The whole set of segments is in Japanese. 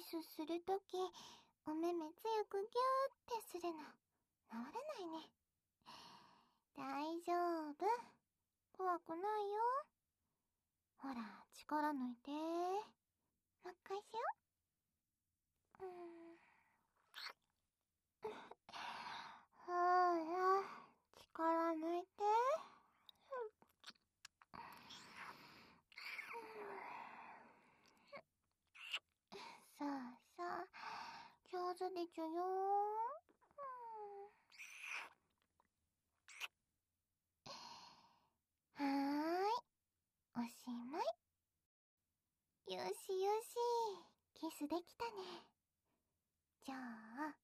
スするとき、お目目強くギューってするの、治らないね。大丈夫。怖くないよ。ほら、力抜いて。もう一回しよう。ほら、力抜いて。そうそう、上手でちゅよ。はーい、おしまい。よしよし、キスできたね。じゃあ、はい、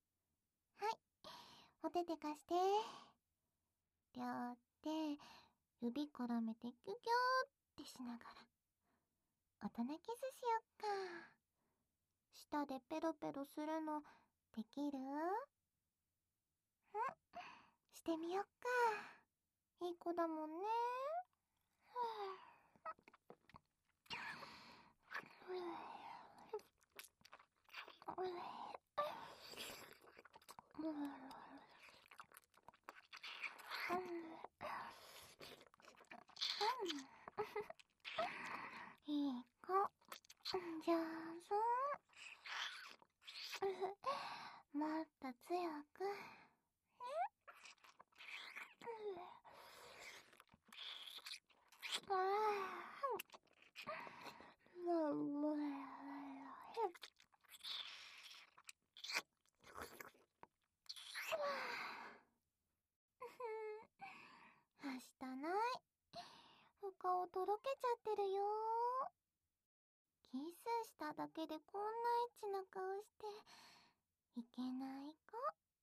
お手手貸して。両手、指絡めてギュギューってしながら、大人キスしよっか。舌でペロペロするの、できる？してみよっか。いい子だもんね。いい子。上手。もっと強く。はしたない。お顔とろけちゃってるよ。キスしただけでこんなエッチな顔していけない子。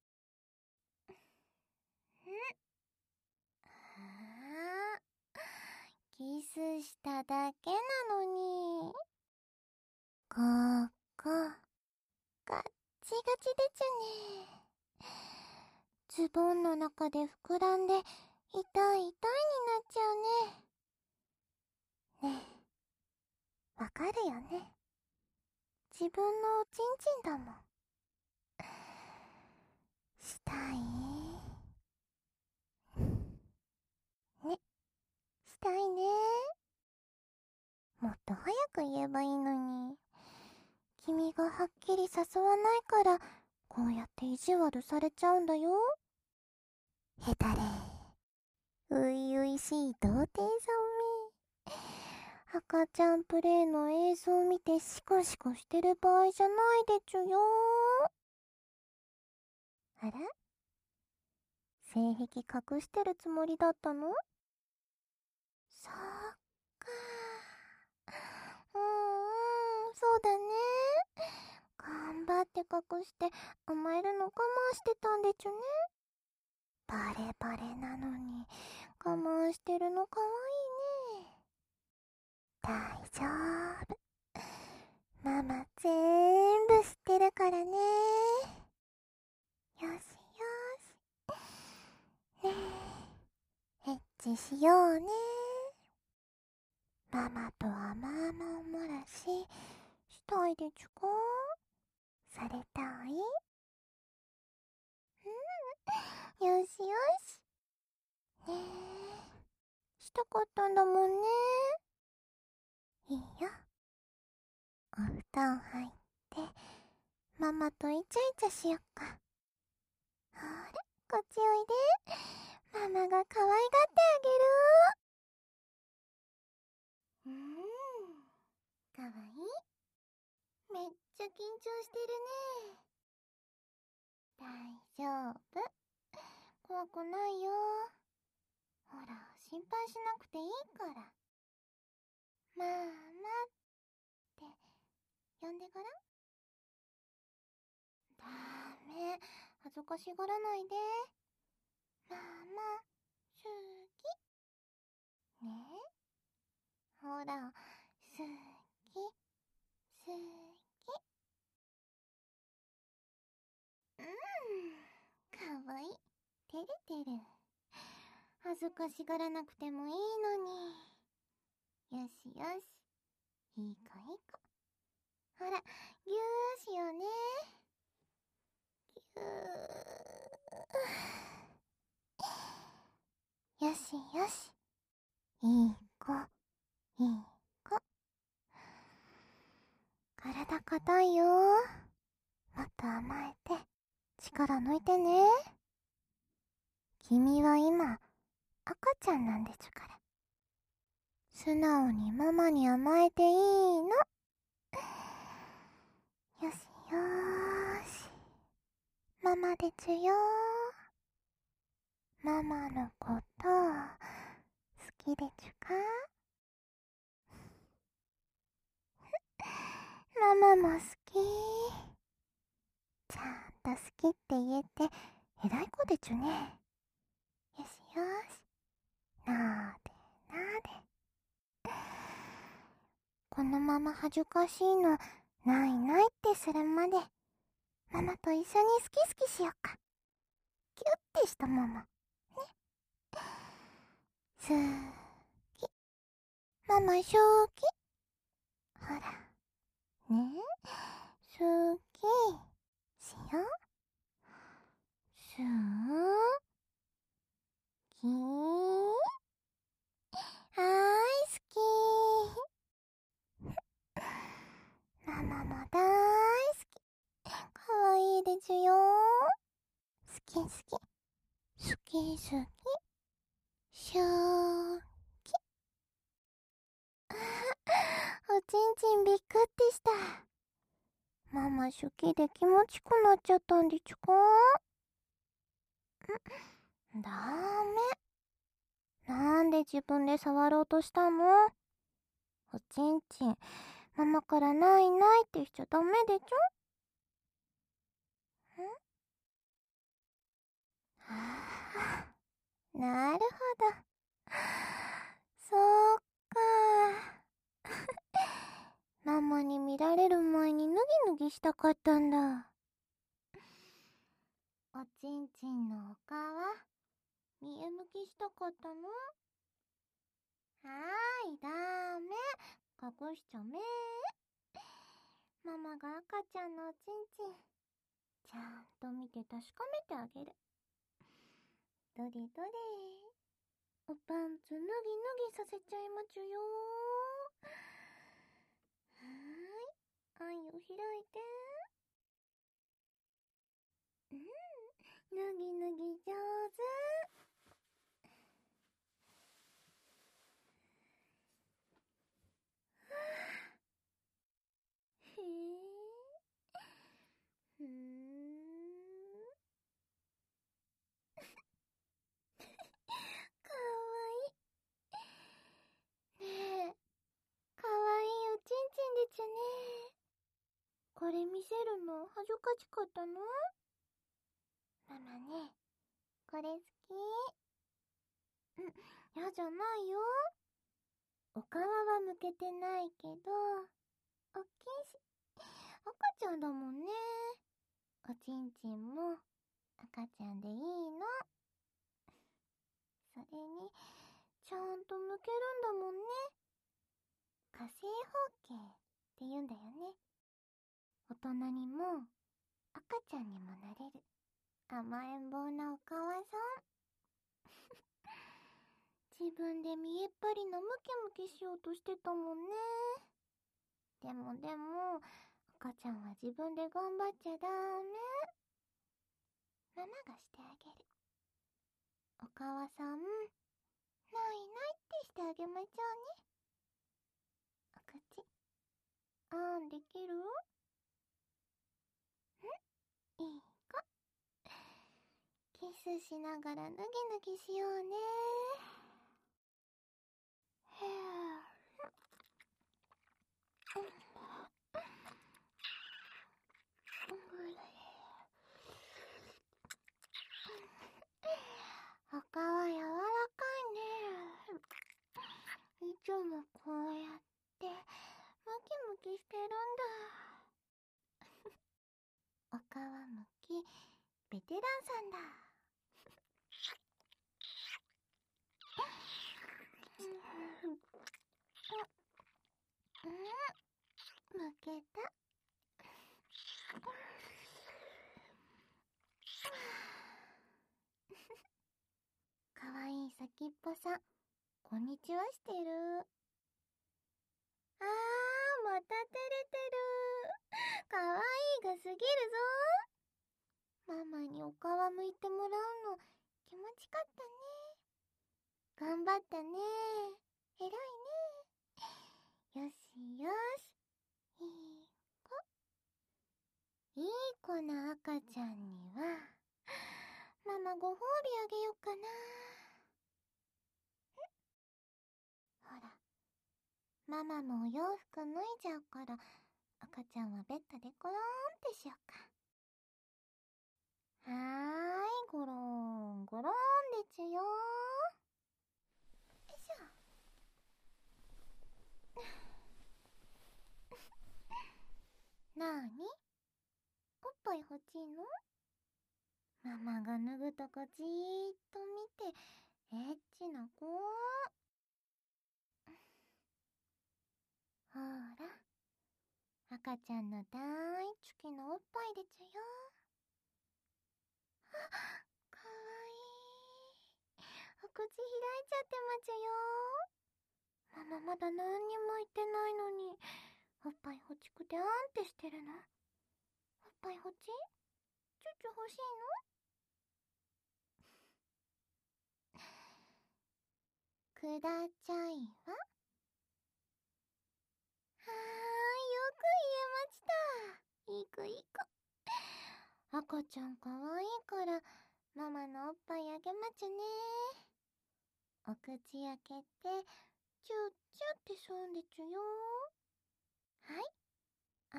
ああ、キスしただけなのに。ここ、ガッチガチでちゅね。ズボンの中で膨らんで痛い痛いになっちゃうね。ねえ、わかるよね。自分のおちんちんだもん。したい？ね、したいね。もっと早く言えばいいのに。君がはっきり誘わないから、こうやって意地悪されちゃうんだよ。へたれ。ういういしい童貞さんめ。赤ちゃんプレイの映像を見てシコシコしてる場合じゃないでちゅよ。あら？性癖隠してるつもりだったの？そっか。そうだね。頑張って隠して甘えるの我慢してたんでちゅね。バレバレなのに我慢してるのかわいいね。大丈夫。ママ全部知ってるからね。よしよし。ねえ、エッチしようね。ママと甘々おもらししたいでちゅか？されたい？よしよし。ねえ、したかったんだもんね。いいよ。お布団入って、ママとイチャイチャしよっか。ほら、こっちおいで。ママが可愛がってあげる。かわいい。めっちゃ緊張してるね。大丈夫。怖くないよ。ほら、心配しなくていいから。ママって呼んでごらん。ダメ。恥ずかしがらないで。ママ、好き。ねえ。ほら、好き、好き。かわいい。てるてる。恥ずかしがらなくてもいいのに。よしよし。いい子いい子。 ほら、ぎゅーしようね。ぎゅー。よしよし。いい子、いい子。体硬いよ。もっと甘えて、力抜いてね。君は今、赤ちゃんなんですから。素直にママに甘えていいの。よしよーし。ママですよ。ママのこと好きでちゅか？ママも好き。ちゃんと好きって言えて偉い子でちゅね。よしよし。なーでなーで。このまま恥ずかしいのないないってするまでママと一緒に好き好きしよっか。キュッてしたママね。好き。ママ正気。ほらね、好きしよ。好き。はーい、好き。ママも大好き。かわいいですよ。好き好き。好き好き。しょーき。おちんちんびっくってした。ママ好きで気持ちくなっちゃったんでちゅか？ダメ。なんで自分で触ろうとしたの？おちんちん、ママからないないってしちゃダメでちょ？はあ、なるほど。そうか。ママに見られる前に脱ぎ脱ぎしたかったんだ。おちんちんのおかわ、見え向きしたかったの？はーい、ダメ。隠しちゃめ。ママが赤ちゃんのおちんちん、ちゃんと見て確かめてあげる。どれどれ。おパンツ脱ぎ脱ぎさせちゃいまちゅよ。はーい。愛を開いて。うん。脱ぎ脱ぎ上手。へえ。ふーん。かわいい。ねえ、かわいいおちんちんでちゅね。これ見せるの恥ずかしかったの？ママね、これ好き。やじゃないよ。お皮はむけてないけど、おっきいし、赤ちゃんだもんね。おちんちんも赤ちゃんでいいの。それに、ちゃんとむけるんだもんね。火星包茎って言うんだよね。大人にも赤ちゃんにもなれる甘えん坊なお母さん。自分で見えっ張りのムキムキしようとしてたもんね。でも、赤ちゃんは自分で頑張っちゃダメ。ママがしてあげる。お母さん、ないないってしてあげましょうね。お口、あんできる？いい子。キスしながらぬぎぬぎしようね。へおかは柔らかいね。いつもこうやってムキムキしてるんだ。おかわむきベテランさんだ。むけた。 先っぽさん、こんにちはしてる。また照れてる。かわいいがすぎるぞ。ママにお皮むいてもらうの気持ちかったね。頑張ったね。偉いね。よしよし。いい子。いい子な赤ちゃんには、ママご褒美あげようかな。ほら、ママもお洋服脱いじゃうから、赤ちゃんはベッドでコローンってしようか。はーい、ゴローン、ゴローンでちゅよー。よいしょ。なーに？おっぱい欲しいの？ママが脱ぐとこじーっと見て、エッチな子。ほら、赤ちゃんの大好きなおっぱいでちゅよ。かわいい。お口開いちゃってまちゅよ。ママまだ何にも言ってないのに、おっぱい欲しくてあんってしてるの？おっぱい欲しい？チュッチュ欲しいの？くだちゃいわ。よく言えました。いい子いい子。赤ちゃんかわいいから、ママのおっぱいあげまちゅね。お口開けて、チュッチュってそんでちゅよ。はい。あ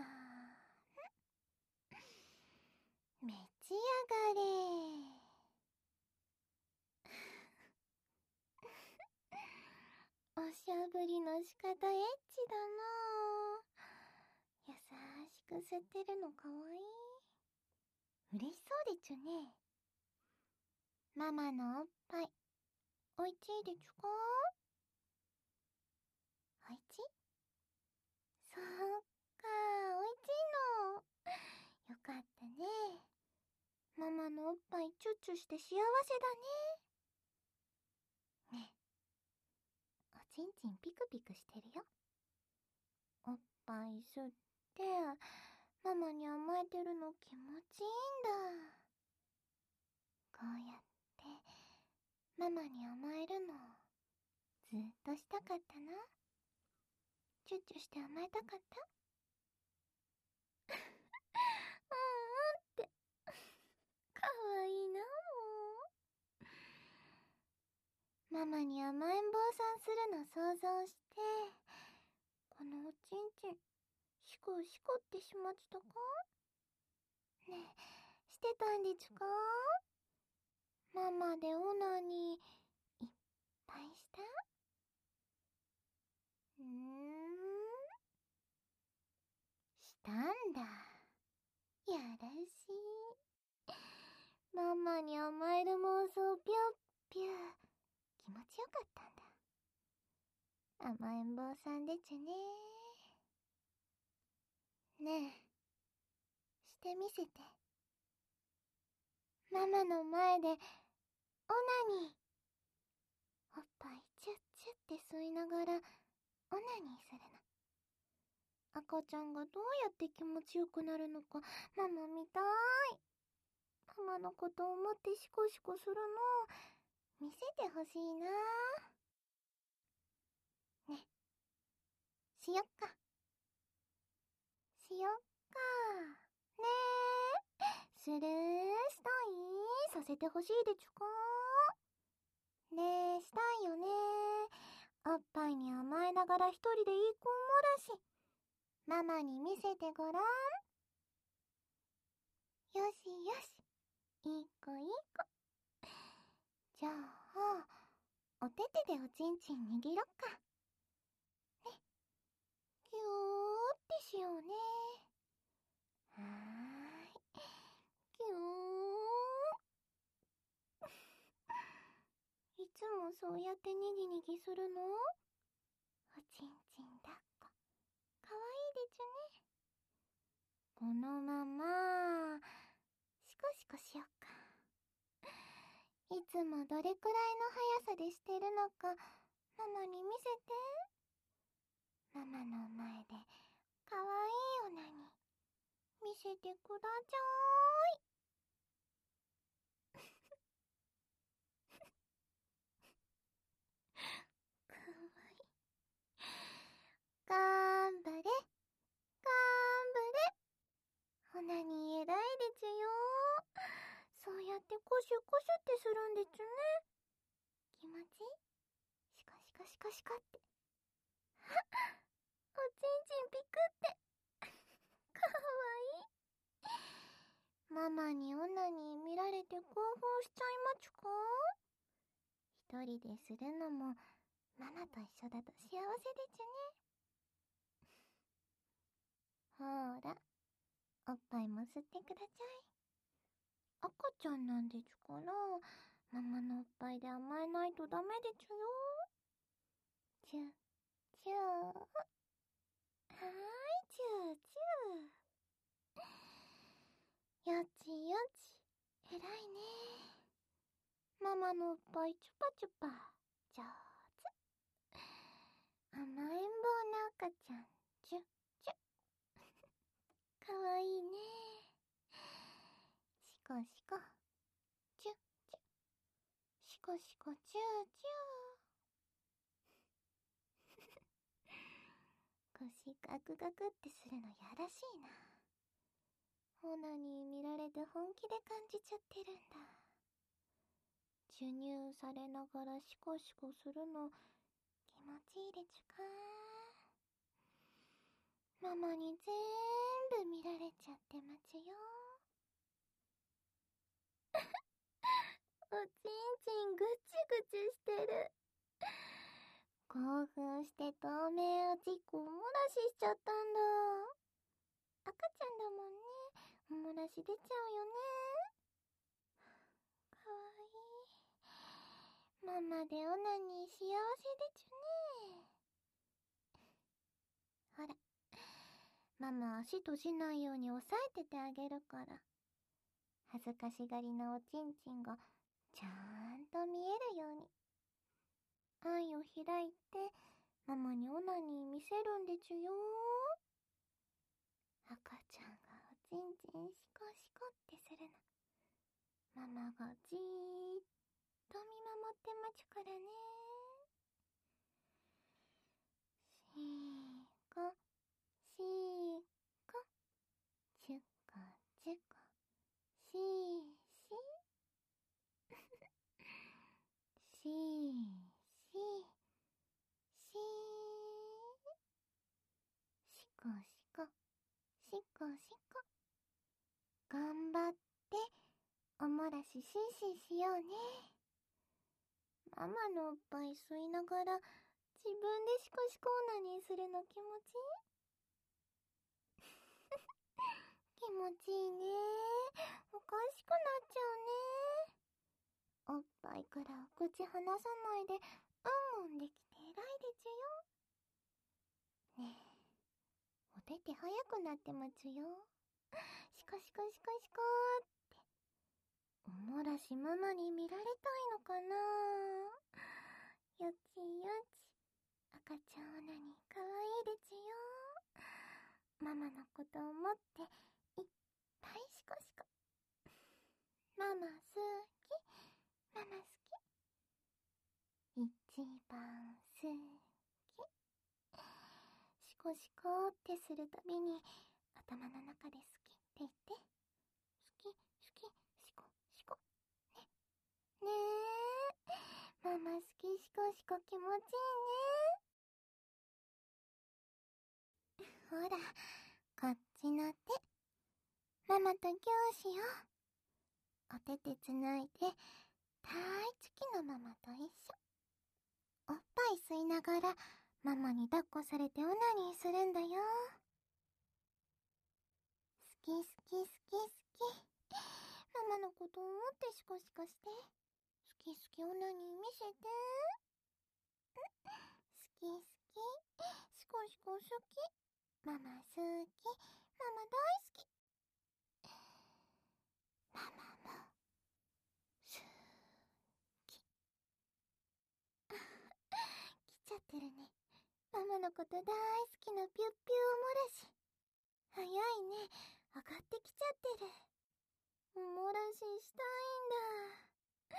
ー。めち上がれ。おしゃぶりの仕方エッチだなぁ。優しく吸ってるのかわいい。嬉しそうでちゅね。ママのおっぱい、おいちいでちゅか？おいちい？そっか、おいちいの。よかったね。ママのおっぱいチュッチュして幸せだね。ねえ、おちんちんピクピクしてるよ。おっぱい吸って、ママに甘えてるの気持ちいいんだ。こうやって、ママに甘えるの、ずっとしたかったな。チュッチュして甘えたかった？って。かわいいな、もう。ママに甘えん坊さんするの想像して、このおちんちん、シコシコってしまちたか？ねえ、してたんでちゅか？ママでオナにいっぱいした？したんだ。やらしい。ママに甘える妄想ぴょっぴゅ。気持ちよかったんだ。甘えん坊さんでちゅね。ねえ、してみせて。ママの前で、オナニー。おっぱいチュッチュって吸いながら、オナニーするの。赤ちゃんがどうやって気持ちよくなるのか、ママ見たい。ママのことを思ってシコシコするの、見せてほしいな。ね、しよっか。しよっか。ねえ、するしたい？させてほしいでちゅか？ねえ、したいよね。おっぱいに甘えながら一人でいい子もだし。ママに見せてごらん。よしよし。いい子いい子。じゃあ、おててでおちんちん握ろっか。ね。ぎゅーってしようね。はーい。ぎゅー。いつもそうやってにぎにぎするの？おちんちん抱っこ。かわいいでちゅね。このまま、シコシコしよっか。 いつもどれくらいの速さでしてるのか、ママに見せて。ママの前で、かわいいオナニー、見せてくだちゃーい。かわいい。がんばれ、がんばれ。オナニー偉いでちゅよ。そうやってコシュコシュってするんでちゅね。気持ちいい？シカシカシカシカって。おちんちんピクって。かわいい。ママにオナニー見られて興奮しちゃいまちゅか？一人でするのもママと一緒だと幸せでちゅね。ほーら、おっぱいも吸ってくだちゃい。赤ちゃんなんでちゅから、ママのおっぱいで甘えないとダメでちゅよ。チュー、チュー。はーい、チュー、チュー。よちよち、偉いね。ママのおっぱいチュパチュパ、上手。甘えん坊な赤ちゃん、チュッチュッ。かわいいね。シコシコ、チュッチュッ。シコシコチューチュー。腰ガクガクってするのやらしいな。オナニー見られて本気で感じちゃってるんだ。授乳されながらシコシコするの気持ちいいでちゅか？ママにぜーんぶ見られちゃってまちゅよ。おちんちんぐちぐちしてる。興奮して透明おちっこおもらししちゃったんだ。赤ちゃんだもんね。おもらし出ちゃうよね。かわいい。ママでオナニー幸せでちゅね。ほら、ママ足閉じないように押さえててあげるから。恥ずかしがりなおちんちんがちゃんと見えるように。愛を開いて、ママにオナニー見せるんでちゅよ。赤ちゃんがおちんちんシコシコってするの。ママがじーっと見守ってまちゅからね。シーコ、シーコ、チュコチュコ、シーシー、シーシー、シー、シコシコ、シコシコ。頑張っておもらしシーシーしようね。ママのおっぱい吸いながら自分でシコシコオナニーするの気持ちいい。気持ちいいね。おかしくなっちゃうね。おっぱいからお口離さないでうんうんできて偉いでちゅよ。ねえ、お手手早くなってまちゅよ。シコシコシコシコーって。おもらしママに見られたいのかな。よちよち。赤ちゃんオナニーかわいいでちゅよ。ママのこと思っていっぱいシコシコ。ママ好き。ママ好き。一番好き。シコシコってするたびに頭の中で好きって言って。好き、好き、シコ、シコ。ね。ねえ。ママ好きシコシコ気持ちいいね。ほら、こっちの手。ママとギューしよう。お手手つないで、大好きなママと一緒。おっぱい吸いながら、ママに抱っこされてオナニーするんだよ。好き好き好き好き。ママのこと思ってシコシコして。好き好きオナニー見せて。好き好き。シコシコ好き。ママ好き。ママ大好き。ママも、好のこと大好きなぴゅっぴゅおもらし。早いね、上がってきちゃってる。おもらししたいんだ。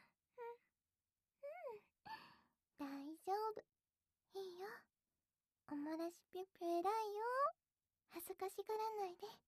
大丈夫。いいよ。おもらしぴゅっぴゅ偉いよ。恥ずかしがらないで。ね。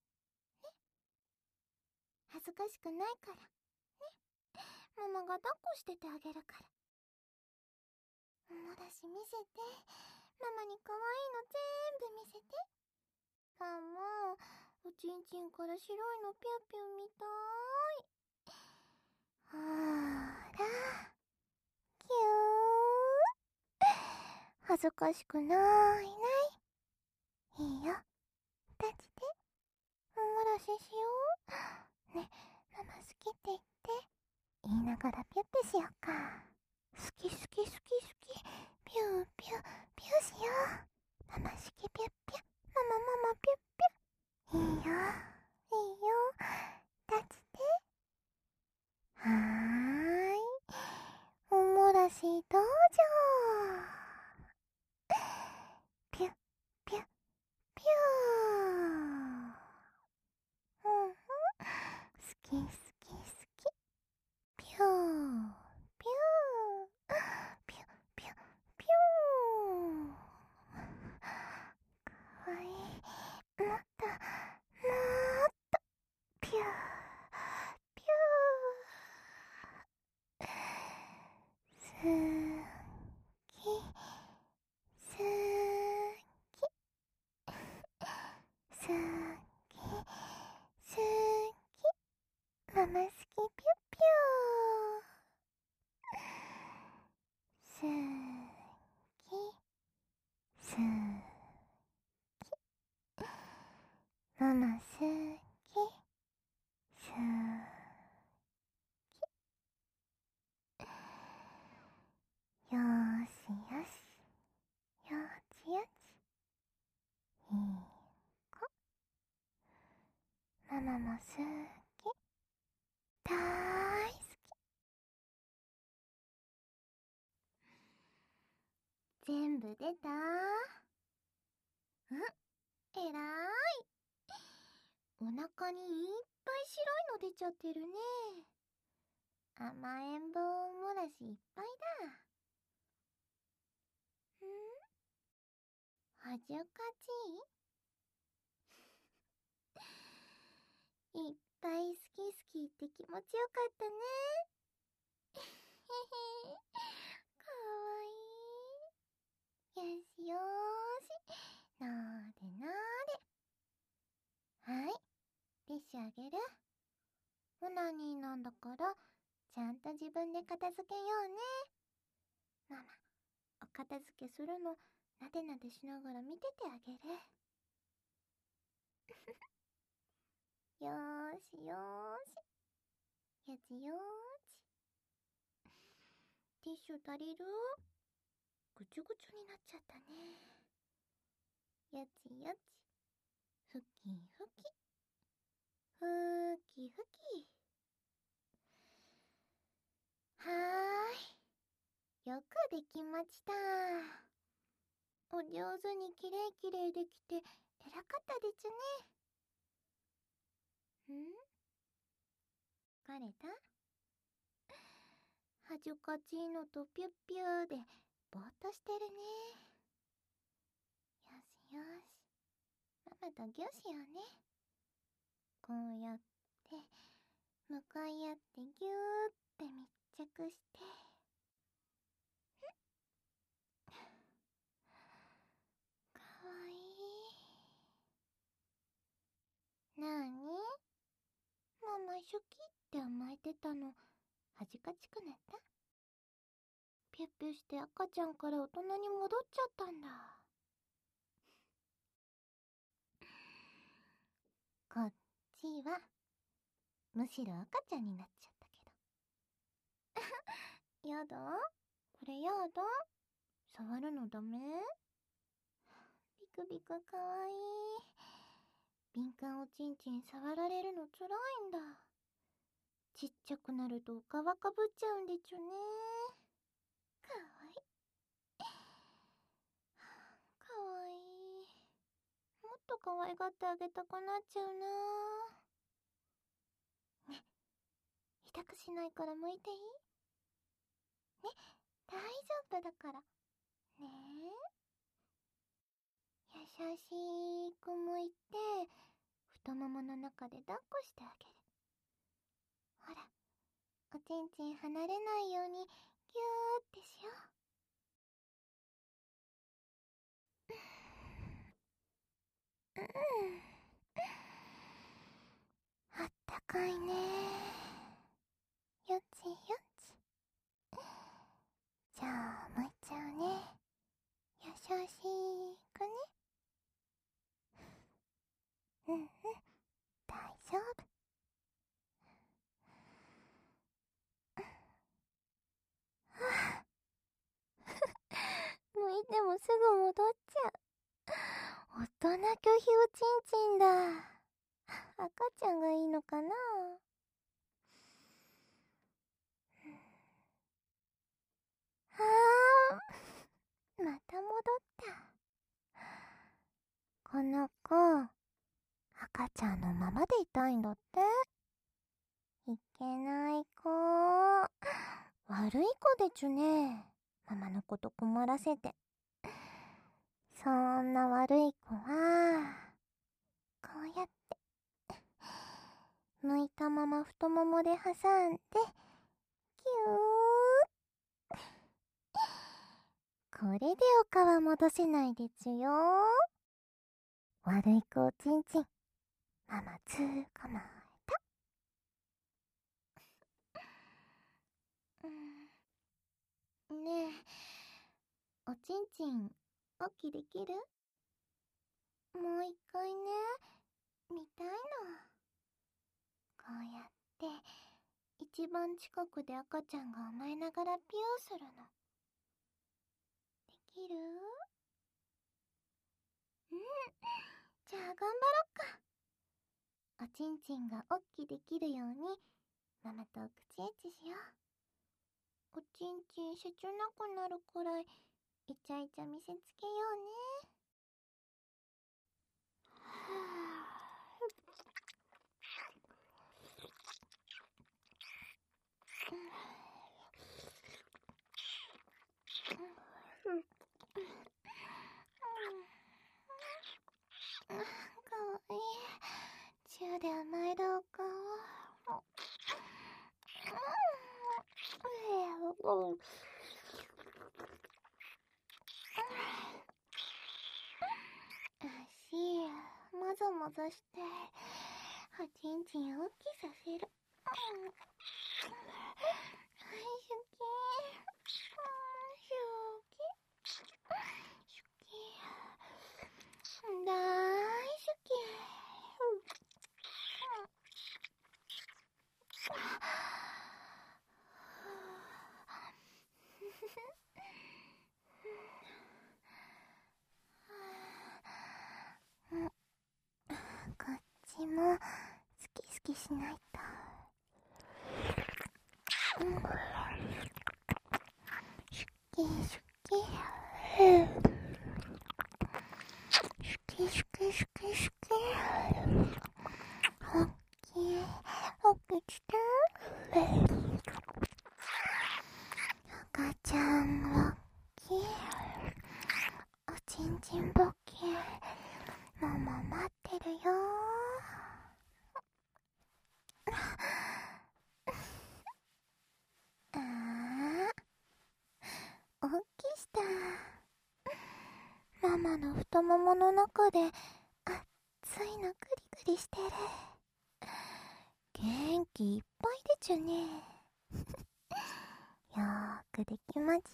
恥ずかしくないから。ね。ママが抱っこしててあげるから。おもらし見せて。ママに可愛いの全部見せて。ママ、おちんちんから白いのぴゅっぴゅ見たい。ほーら。キュー。恥ずかしくないない。いいよ。立ちて。おもらししよう。ね、ママ好きって言って。言いながらぴゅっぴゅしようか。好き好き好き好き。ぴゅーぴゅーぴゅーしよう。ママ好きぴゅっぴゅ。ママぴゅっぴゅ。いいよ。いいよ。立ちて。はーい。おもらしどうぞ。ぴゅっぴゅっぴゅー。うんうん。好き好き好き。ぴゅーぴゅー。ぴゅっぴゅっぴゅー。かわいい。もっとぴゅーぴゅー。すーきすーきすーきすーき。ママ好きぴゅっぴゅー。すーきすーき。ママ好きすーよーしよし。よちよち。いい子。ママも好き。だーい好き。全部出た？えらい。お腹にいっぱい白いの出ちゃってるね。甘えん坊おもらしいっぱいだ。恥ずかしい？いっぱい好き好きって気持ちよかったね。へへ、かわいい。よしよーし。なーでなーで。はい。ティッシュあげる。オナニーなんだから、ちゃんと自分で片付けようね。ママ、お片付けするの、なでなでしながら見ててあげる。よーしよーし。やつよーち。ティッシュ足りる？ぐちゅぐちゅになっちゃったね。やつやつ。ふきふき。ふきふき。はーい。よくできました。お上手にきれいきれいできて、偉かったでちゅね。疲れた？はじゅかちーのとぴゅっぴゅーで、ぼーっとしてるね。よしよし。ママとぎょしよね。こうやって、向かい合ってぎゅーって密着して。かわいい。なーに？ママ好きって甘えてたの、恥ずかしくなった？ぴゅっぴゅして赤ちゃんから大人に戻っちゃったんだ。こっちは、むしろ赤ちゃんになっちゃったけど。やだ？これやだ？触るのダメ？ビクビクかわいい。敏感おちんちん触られるのつらいんだ。ちっちゃくなるとお皮かぶっちゃうんでちゅね。かわいい。かと可愛がってあげたくなっちゃうな。ね、痛くしないから向いていい？ね、大丈夫だから。ねえ。優しく向いて、太ももの中で抱っこしてあげる。ほら、おちんちん離れないようにギューってしよう。うん。あったかいね。よちよち。じゃあ、向いちゃうね。優しくね。うんうん、大丈夫。はぁ、向いてもすぐ戻っちゃう。大人拒否おちんちんだ。赤ちゃんがいいのかな。あー、また戻った。この子、赤ちゃんのままでいたいんだって。いけない子。悪い子でちゅね。ママのこと困らせて。そんな悪い子は、こうやって、抜いたまま太ももで挟んで、キュー。これでお顔戻せないでちゅよ。悪い子おちんちん、ママ捕まえた。ねえ、おちんちん、おっきできる？もう一回ね、見たいの。こうやって、一番近くで赤ちゃんが甘えながらピューするの。できる？うん。じゃあ頑張ろっか。おちんちんがおっきできるように、ママと口エッチしよう。おちんちん切なくなるくらい、イチャイチャ見せつけようね。かわいい。チューで甘えるお顔。足、もぞもぞして、おちんちん大きさせる。はい、好き。大好き。こっちも好き好きしないと。好き好き。好き好き好き好き。おっきい。おっきして。赤ちゃんおっきい。おちんちんぼっき。ママ待ってるよ。あー、おっきした。ママの太ももの中で熱いのグリグリしてる。元気いっぱいでちゅね。よーくできました。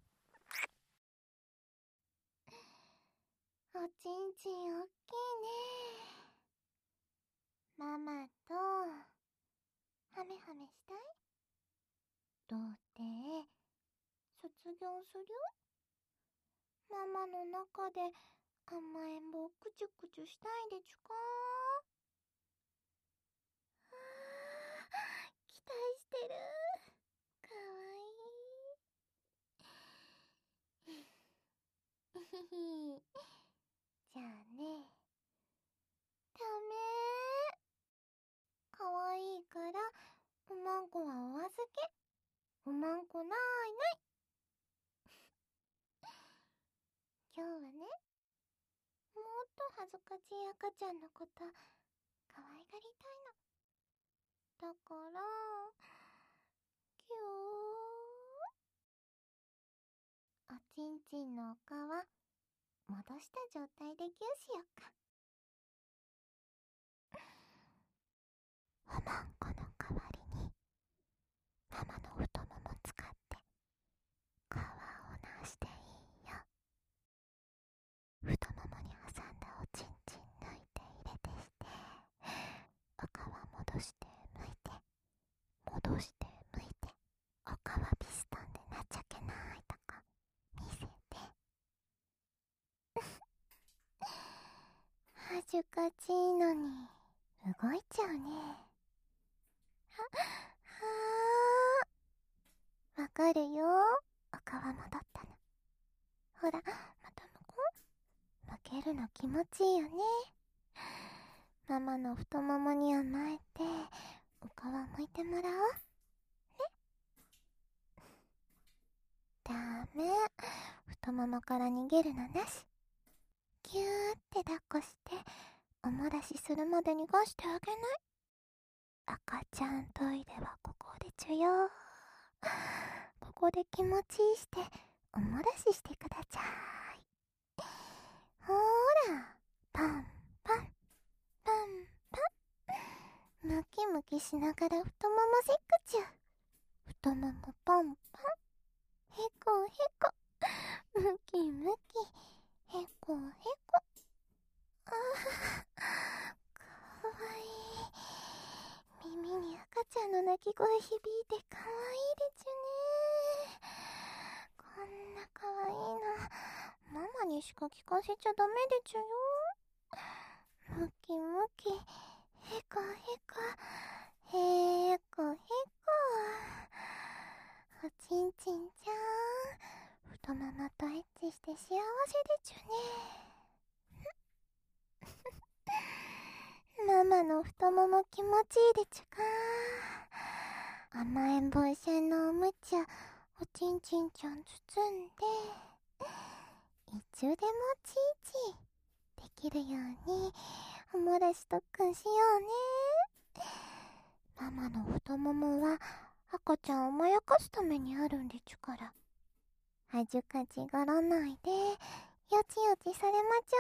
おちんちんおっきいね。ママとハメハメしたい？童貞卒業する？ママの中で甘えん坊くちゅくちゅしたいでちゅか？期待してる。かわいい。ひひひ。じゃあね、 まんこないない。今日はね、もっと恥ずかしい赤ちゃんのこと可愛がりたいの。だから今日おちんちんのおかわ戻した状態でギューしよっか。おまんこの代わりにママの太もも使って皮を直していいよ。太ももに挟んだおちんちん抜いて入れてしてお皮戻して抜いて戻して抜いてお皮ピストンで情けないとこ見せて恥ずかしいのに動いちゃうね。わかるよ。お皮戻ったの。ほら、また向こう。向けるの気持ちいいよね。ママの太ももに甘えてお皮剥いてもらおうね。ダメ、太ももから逃げるのなし。ギューって抱っこしておもらしするまで逃がしてあげない。赤ちゃんトイレはここでちゅよ。ここで気持ちいいしておもらししてください。ほーら、パンパンパンパン。ムキムキしながら太ももセックチュー。太ももポンポン。へこへこ。ムキムキ。へこへこ。あー、かわいい。耳に赤ちゃんの泣き声響いてかわいいでちゅね。こんなかわいいのママにしか聞かせちゃダメでちゅよ。ムキムキ、へこへこ、へこへこ。おちんちんちゃん、太ももとエッチして幸せでちゅね。ママの太もも気持ちいいでちゅか。甘えん坊さんのおむつおちんちんちゃん包んでいつでもチーチーできるようにおもらし特訓しようね。ママの太ももは赤ちゃんを甘やかすためにあるんでちゅから、恥ずかしがらないでよちよちされまちょ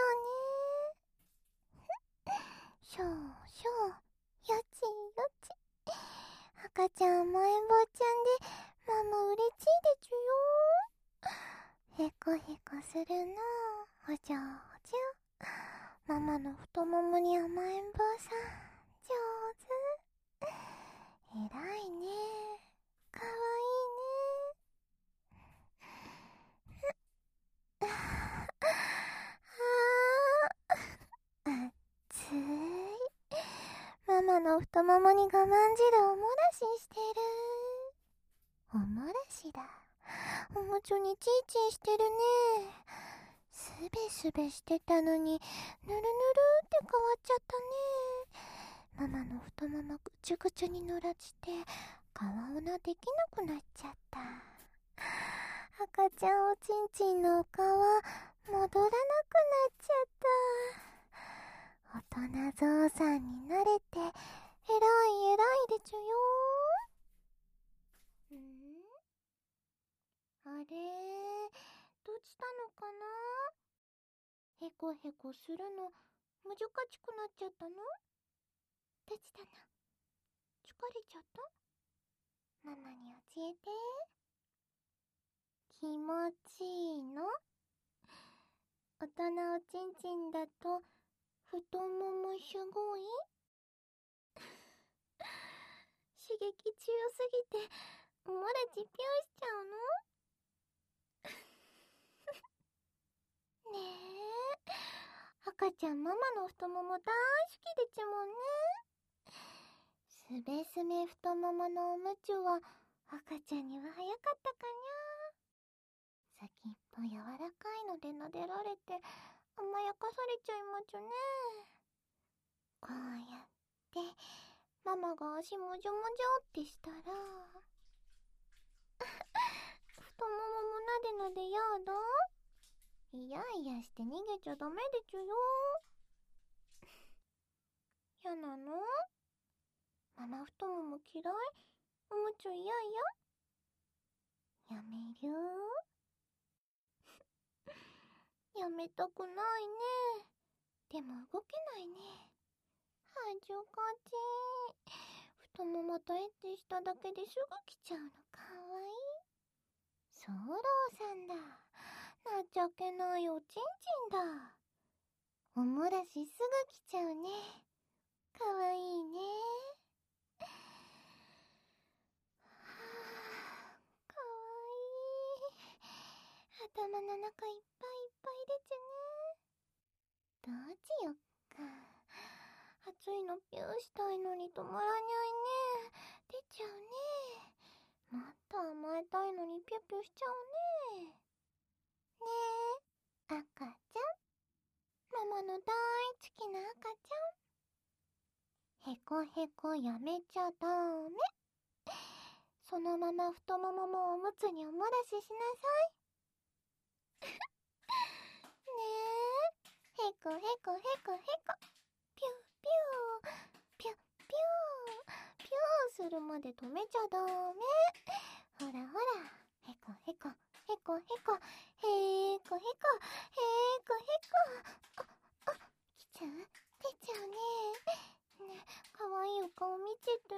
うね。しょうしょう、よちよち。赤ちゃん甘えん坊ちゃんでママ嬉しいでちゅよ。へこへこするのおじょおじょ。ママの太ももに甘えん坊さん上手。えらいね。かわいいね。あつい。ママの太ももに我慢汁おもらししてる。おもらしだ。おもちょにチーチーしてるね。すべすべしてたのにぬるぬるって変わっちゃったね。ママの太ももぐちゅぐちゅに濡らして顔なできなくなっちゃった。赤ちゃんおちんちんのお顔戻らなくなっちゃった。大人ゾウさんになれて偉い偉いでちゅよ。あれ、どうしたのかな。へこへこするの難しくなっちゃったの。どうしたの。疲れちゃった。ママに教えて。気持ちいいの。大人おちんちんだと太ももすごい刺激強すぎておもらしぴょんしちゃうの。ねえ、赤ちゃんママの太もも大好きでちゅもんね。すべすべ太もものおむつは赤ちゃんには早かったかにゃ。先っぽ柔らかいので撫でられて甘やかされちゃいまちゅね。こうやってママが足もじょもじょってしたらいのでやだ。いやいやして逃げちゃダメでちゅよ。やなの？ママ太もも嫌い？おむついやいや。やめる？やめたくないね。でも動けないね。恥ずかしい。太ももとエッチしただけですぐ来ちゃうのかわいい。ソローさんだ。情けないおちんちんだ。おもらしすぐ来ちゃうね。かわいいね。はあ、かわいい。頭の中いっぱいいっぱいでちゅね。どうしよっか。暑いのピューしたいのに止まらにゃいね。出ちゃうね。もっと甘えたいのにピュピュしちゃうね。ねえ、赤ちゃん。ママの大好きな赤ちゃん。へこへこやめちゃダメ。そのまま太もももおむつにおもらししなさい。ねえ、へこへこへこへこ。ピュピュー、ピュピュー、ピューするまで止めちゃダメ。ほらほら、へこへこ、へこへこ、へこへこ、へこへこ。来ちゃう？出ちゃうね。ねえ、かわいいお顔見せて。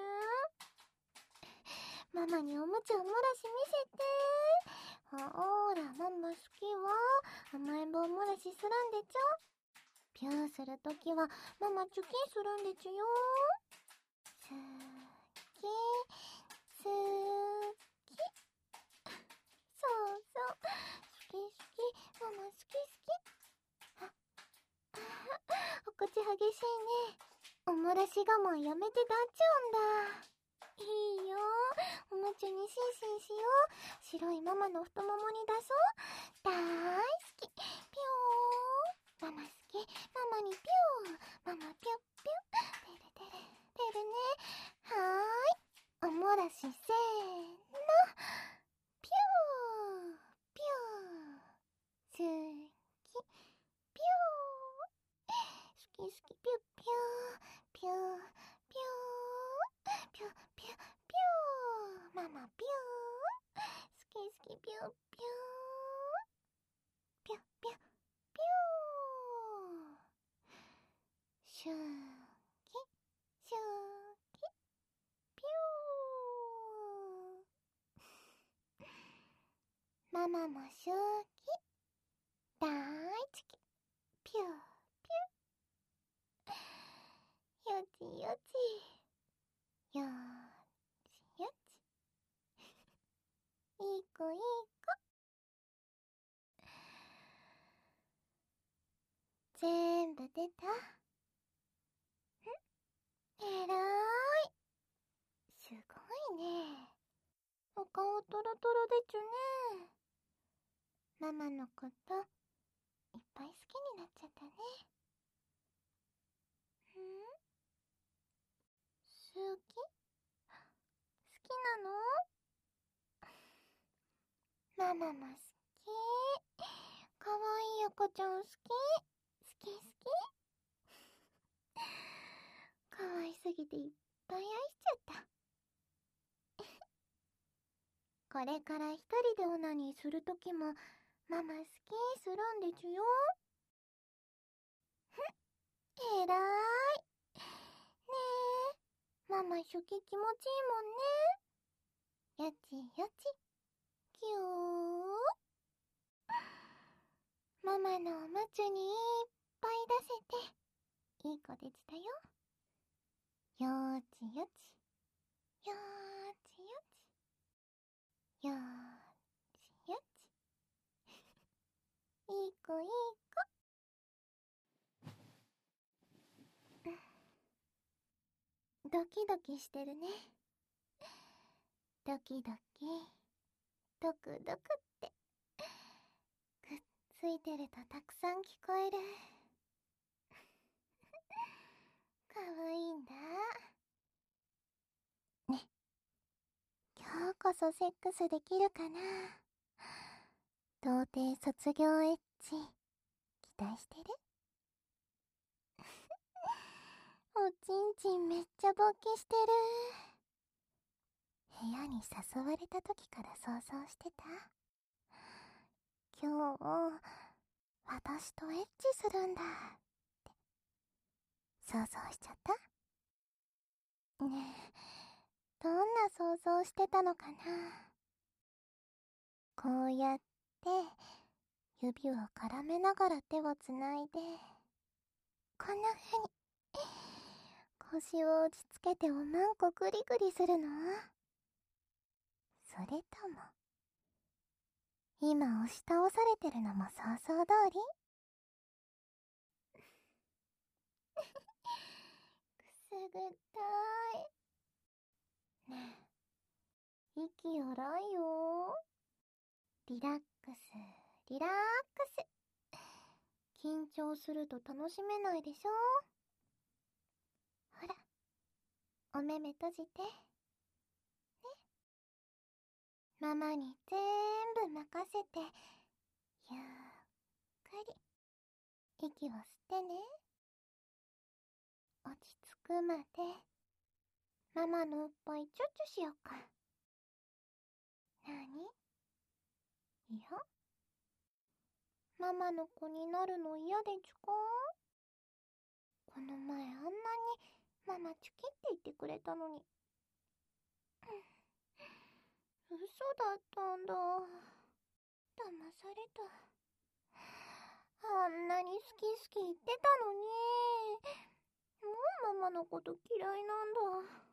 ママにおむつおもらし見せて。ほーら、ママ好きわ。甘えん坊おもらしするんでちょ。ピューするときはママチュキンするんでちゅよ。好き、好き。そうそう。好き好き。ママ好き好き。お口激しいね。おもらし我慢やめてだっちゃうんだ。いいよ。おむつにシンシンしよう。白いママの太ももに出そう。大好き。ピョー。ママ好き。ママにピョー。ママピョッピョッ。てるてる。てるね。はーい。おもらしせーの。ピョー。ピョー。好き。ピョー。好き好き。ピュッピョー。ピョー。ピョー。ピョピョピョー。ママピョー。好き好きピョピョー。ピョピョピョー。シューキシューキピョー。ママもシューキ大好きピューピュー。よちよちよちよち。いい子いい子。全部出た？えらい。すごいね。お顔トロトロでちゅね。ママのこといっぱい好きになっちゃったね。好き？好きなの？ママも好き。かわいい赤ちゃん好き。好き好き。かわいすぎていっぱい愛しちゃった。これから一人でオナニーするときもママ好きするんでちゅよ。えらい。ねえ、ママ初期気持ちいいもんね。よちよち。きゅー。ママのおむつにいっぱい出せて、いい子でしたよ。よーちよち。よーちよち。よーちよち。いい子いい子。ドキドキしてるね。ドキドキ。ドクドクって。くっついてるとたくさん聞こえる。かわいいんだ。ね。今日こそセックスできるかな？ 童貞卒業エッチ、期待してる？おちんちんめっちゃ勃起してる。部屋に誘われた時から想像してた。今日、私とエッチするんだって想像しちゃった？ねえ、どんな想像してたのかな？こうやって指を絡めながら手をつないで、こんな風に腰を落ち着けておまんこグリグリするの？それとも今押し倒されてるのも想像通り？くすぐったい。ねえ、息荒いよ。リラックス、リラックス。緊張すると楽しめないでしょ。ほら、お目目閉じて。ね。ママに全部任せて、ゆっくり息を吸ってね。落ち着くまで、ママのおっぱいチュッチュしよっか。なに？いや、ママの子になるの嫌でちゅか？この前あんなにママチュキって言ってくれたのに。嘘だったんだ。騙された。あんなに好き好き言ってたのに。もうママのこと嫌いなんだ。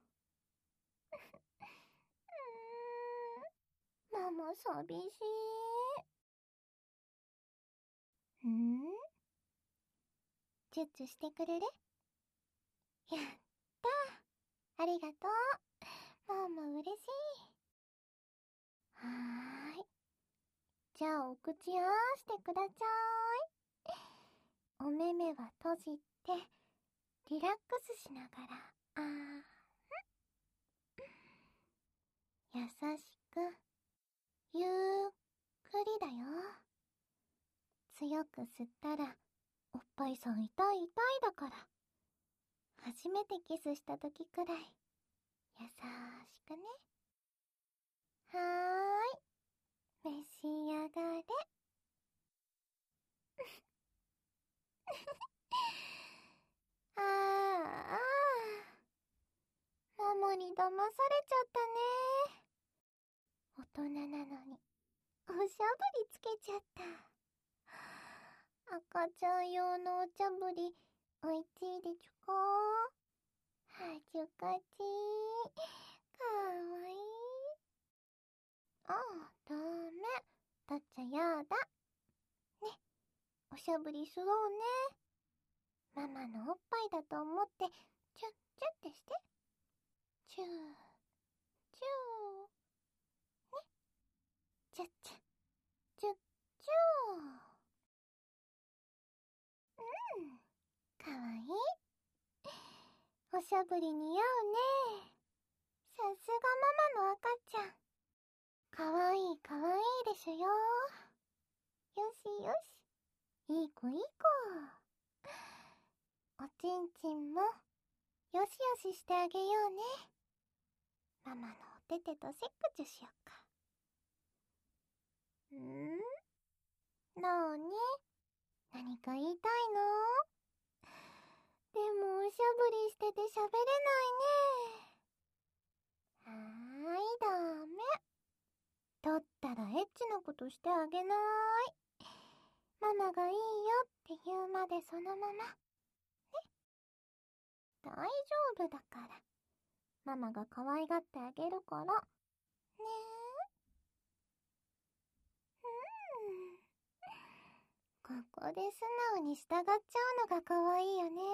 ママ寂しい。チュッチュしてくれる？やったー。ありがとう。ママ嬉しい。はーい。じゃあお口あーしてください。お目目は閉じて、リラックスしながら、優しく、ゆっくりだよ。強く吸ったら、おっぱいさん痛い痛いだから。初めてキスした時くらい、優しくね。はーい。召し上がれ。あーあー。ママに騙されちゃったね。大人なのに、おしゃぶりつけちゃった。赤ちゃん用のお茶ぶり、おいちいでちゅか？はじゅかしい。かわいい。ああ、ダメ。だっちゃやだ。ね、おしゃぶりすろうね。ママのおっぱいだと思って、チュッチュッってして。チュー、チュー。ね、チュッチュッ、チュッチュー。かわいい。おしゃぶり似合うね。さすがママの赤ちゃん。かわいいかわいいでしゅよ。よしよし。いい子いい子。おちんちんも、よしよししてあげようね。ママのおててとセックチュしよっか。なーに？何か言いたいの？でもおしゃぶりしてて喋れないね。はーい、ダメ。だったらエッチなことしてあげない。ママがいいよって言うまでそのまま。ね。大丈夫だから。ママが可愛がってあげるから。ねここで素直に従っちゃうのが可愛いよね。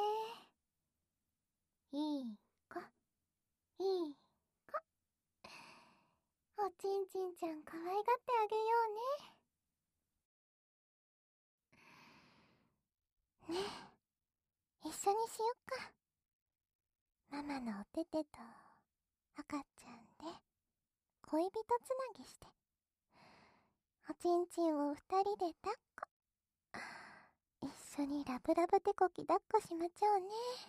いい子、いい子。おちんちんちゃん可愛がってあげようね。ねえ、一緒にしよっか。ママのおててと赤ちゃんで恋人つなぎして。 おちんちんを二人で抱っこ。一緒にラブラブ手こき抱っこしまちょうね。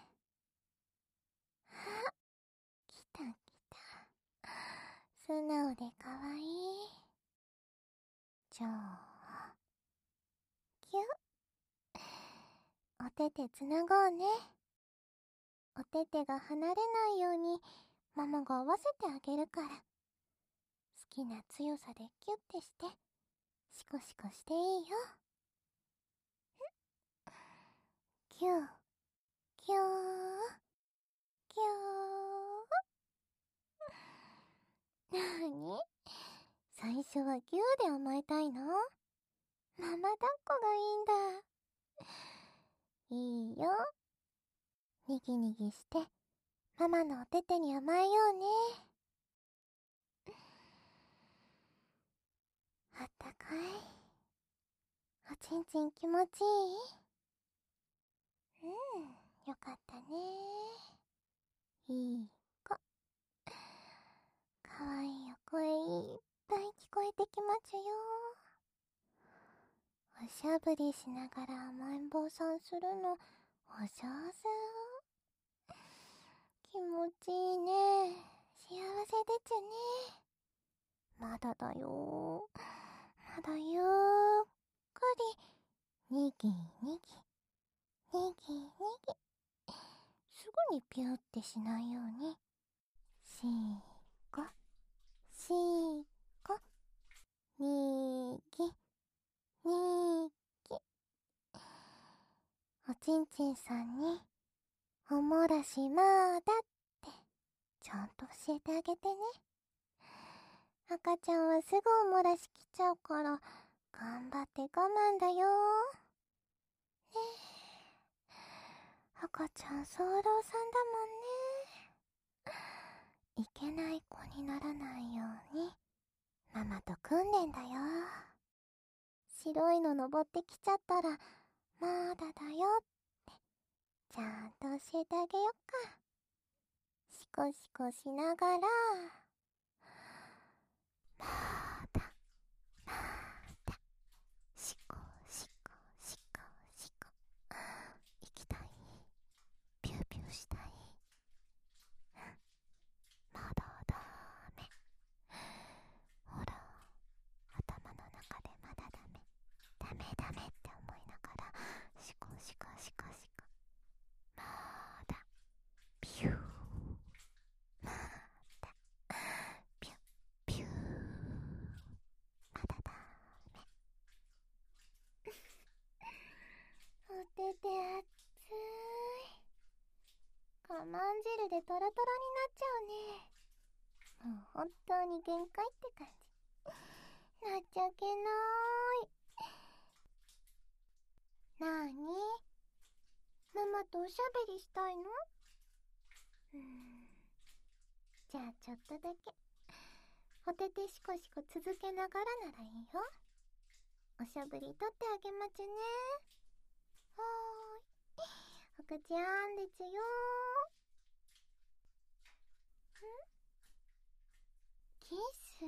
あ、来た来た。素直でかわいい。じゃあ、キュッ。お手手つなごうね。お手手が離れないようにママが合わせてあげるから。好きな強さでキュッてして、シコシコしていいよ。キュー、キュー、キュー。なーに？最初はギューで甘えたいの？ママ抱っこがいいんだ。いいよ。にぎにぎして、ママのお手手に甘えようね。あったかい。おちんちん気持ちいい？うん、よかったね。いい子。かわいいお声いっぱい聞こえてきまちゅよ。おしゃぶりしながら甘えん坊さんするのお上手。気持ちいいね。幸せでちゅね。まだだよ。まだゆっくり、にぎにぎ、にぎにぎ。すぐにピューってしないように。しーこ、しーこ、にぎ、にぎ。おちんちんさんに、おもらしまーだって、ちゃんと教えてあげてね。赤ちゃんはすぐおもらしきちゃうから、頑張って我慢だよ。ねえ。赤ちゃん早漏さんだもんね。いけない子にならないように、ママと訓練だよ。白いの登ってきちゃったら、まだだよって、ちゃんと教えてあげよっか。シコシコしながら、まだ、まだ、シコシコシコシコ。行きたい？ピューピューしたい？まだダメ。ほら、頭の中でまだダメ。ダメダメって思いながら、シコシコシコシコ。まだ、ピュー。まだ、ピュッピュー。まだダメ。お手手熱い。我慢汁でトロトロになっちゃうね。もう本当に限界って感じ。なっちゃけなーい。なーに？ママとおしゃべりしたいの？じゃあちょっとだけ。お手手シコシコ続けながらならいいよ。おしゃぶりとってあげまちゅね。はーい。お口あんでちゅよー。キス？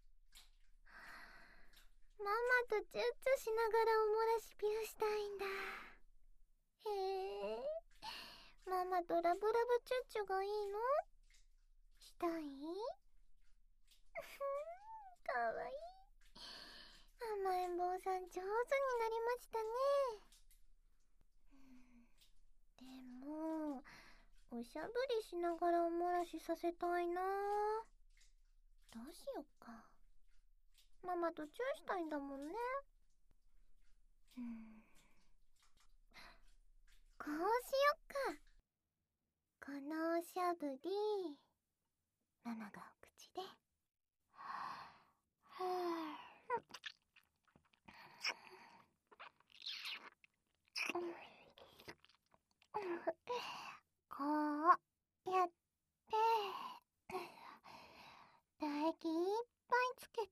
ママとチュッチュしながらおもらしピューしたいんだ。へえ。ママとラブラブチュッチュがいいの？したい？かわいい。甘えん坊さん上手になりましたね。でも、おしゃぶりしながらおもらしさせたいな。どうしよっか。ママとチューしたいんだもんね。こうしよっか。このおしゃぶり、ママがお口で。こうやって、唾液いっぱいつけて。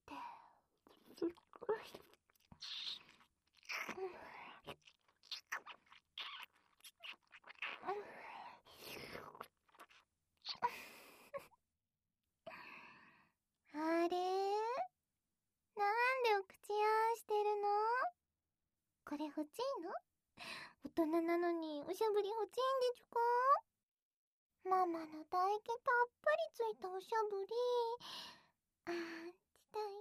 あれ？なんでお口れ欲しいの？大人なのにおしゃぶり欲しいんでちゅか？ママの唾液たっぷりついたおしゃぶり。したい？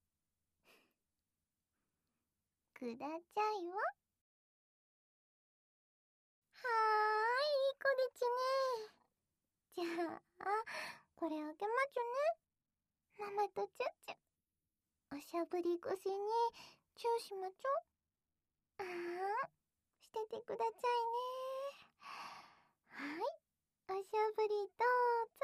くだちゃいわ。はーい、いい子でちゅね。じゃあ、これあげまちゅね。ママとチュッチュ。おしゃぶり越しにチューしまちょ。しててくだちゃいね。はい、おしゃぶりどうぞ。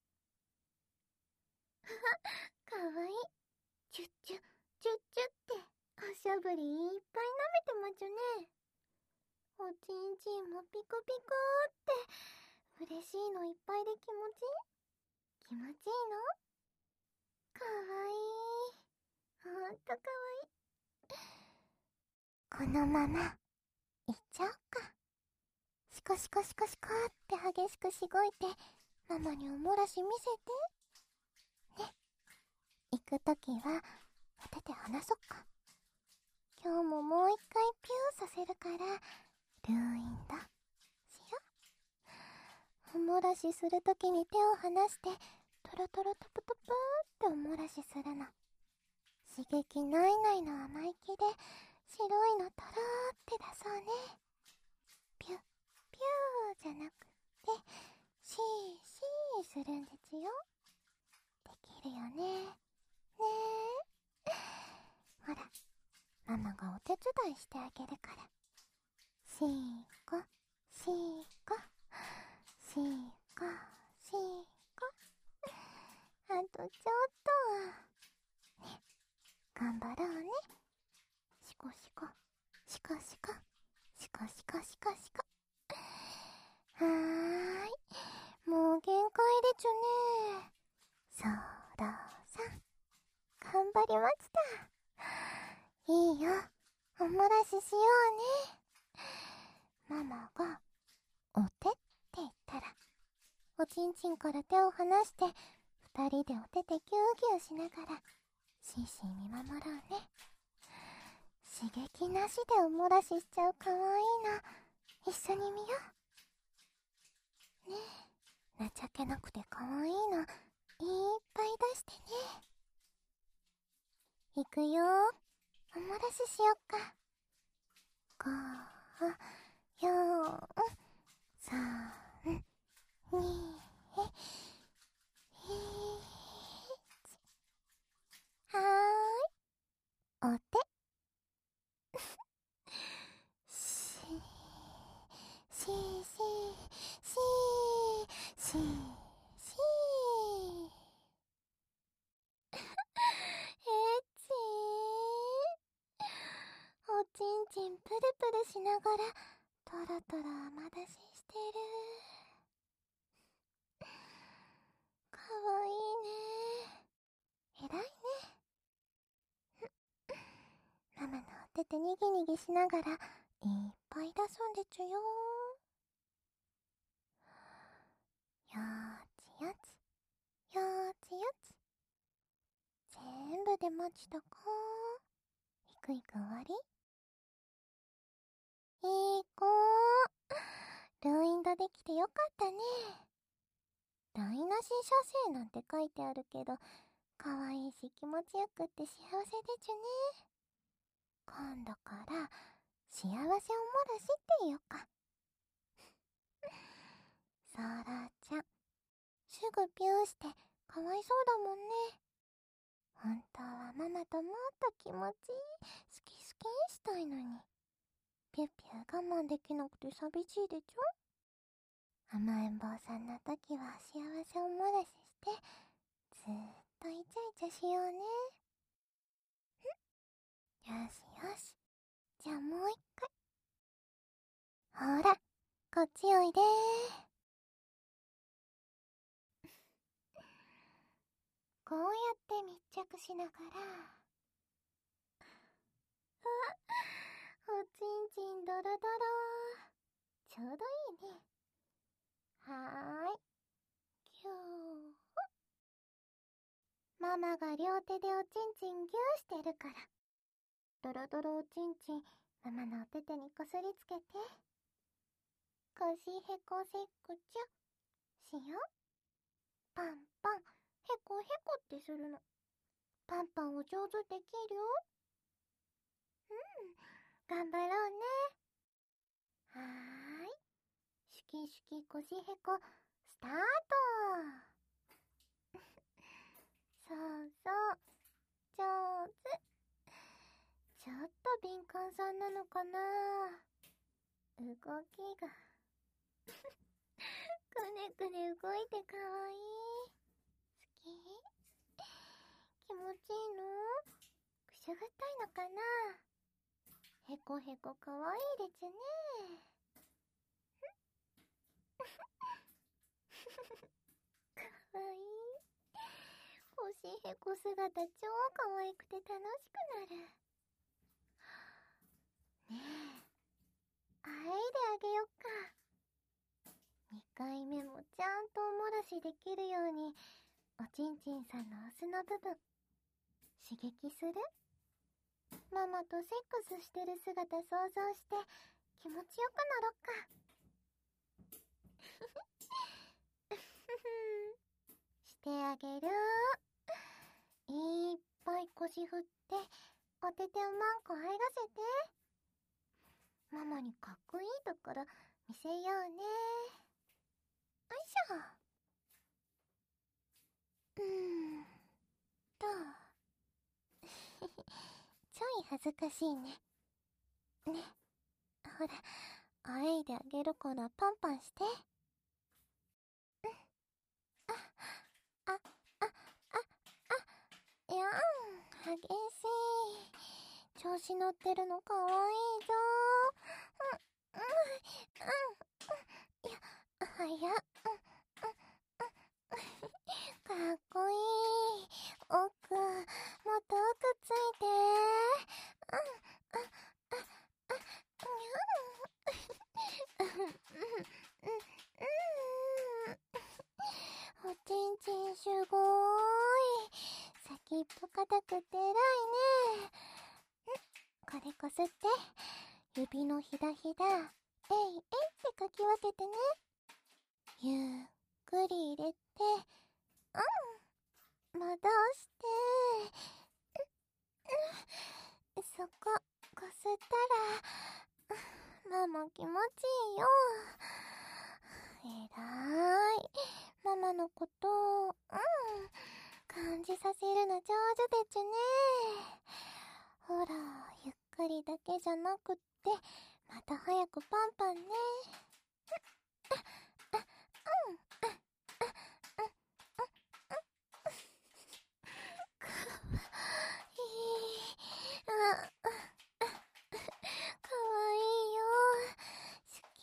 かわいい。チュッチュ、チュッチュって、おしゃぶりいっぱい舐めてまちゅね。おちんちんもピクピクって、嬉しいのいっぱいで気持ちいい？気持ちいいの？かわいい。ほんとかわいい。このまま、いっちゃおうか。シコシコシコシコって激しくしごいて、ママにおもらし見せて。ね。行くときは、当てて離そっか。今日ももう一回ピューさせるから、ルーインだ。しよ。おもらしするときに手を離して、トロトロトプトプーっておもらしするの。刺激ないないの甘い気で、白いのとろーって出そうね。ピュッ、ピューじゃなくて、シーシーするんですよ。できるよね。ねえ。ほら、ママがお手伝いしてあげるから。シーコ、シーコ、シーコ、シーコ。あとちょっと。ね、頑張ろうね。シコシコ、シコシコ、シコシコシコシコ。はーい。もう限界でちゅね。そろさん、頑張りました。いいよ。おもらししようね。ママが、お手って言ったら、おちんちんから手を離して、二人でお手でギューギューしながら、しんしん見守ろうね。刺激なしでおもらししちゃうかわいいの、一緒に見よう。ねえ、情けなくてかわいいの、いっぱい出してね。いくよー。おもらししよっか。5、4、3、2、はーい。お手。しー、しー、しー、しー、しー、しー。ちー。おちんちんプルプルしながら、トロトロ甘出ししてる。かわいいね。えらいね。ママのお手でにぎにぎしながら、いっぱい出すんでちゅよ。よーちよち、よーちよち。全部出ましたか？いくいく終わり？いい子。ルーインドできてよかったね。台無し射精なんて書いてあるけど、かわいいし気持ちよくって幸せでちゅね。今度から幸せおもらしって言おうか。ソラちゃん、すぐピューしてかわいそうだもんね。本当はママともっと気持ちいい好き好きしたいのに、ピュピュ我慢できなくて寂しいでちょ。甘えん坊さんの時は幸せおもらししてずーっとイチャイチャしようね。よしよし、じゃあもう一回。ほら、こっちおいでー。こうやって密着しながら、おちんちんドロドロ。ちょうどいいね。はーい。ぎゅー。ママが両手でおちんちんギューしてるから、ドロドロおちんちんママのお手手にこすりつけて。腰へこせっくちゃ。しよ。パンパン、へこへこってするの。パンパンお上手できるよ。頑張ろうね。はーい。シュキシュキ腰へこ、スタート。そうそう。上手。ちょっと敏感さんなのかな。動きがくねくね動いてかわいい。好き？気持ちいいの？くすぐったいのかな。へこへこかわいいですね。かわいい。腰へこ姿超かわいくて楽しくなる。ねえ、あえいであげよっか。2回目もちゃんとおもらしできるように、おちんちんさんのオスの部分、刺激する？ママとセックスしてる姿想像して気持ちよくなろっか。してあげる。いっぱい腰振って、お手手をマンコ入らせて。ママにかっこいいところ見せようね。よいしょ。どう？ちょい恥ずかしいね。ね。ほら、あえいであげるからパンパンして。あ、あ、あ、あ、やん、激しい。調子乗ってるのかわいいぞ。いや、早っ。かっこいい。奥、もっと奥ついて。おちんちんすごーい。先っぽ硬くて偉いね。これこすって。指のひだひだ、えいえいってかき分けてね。ゆっくり入れて、戻して、そこ、こすったら、ママ気持ちいいよ。えらい。ママのこと、感じさせるの上手でちゅね。ほら、ゆっくりだけじゃなくって、また早くパンパンね。かわいい。かわいいよ。好き。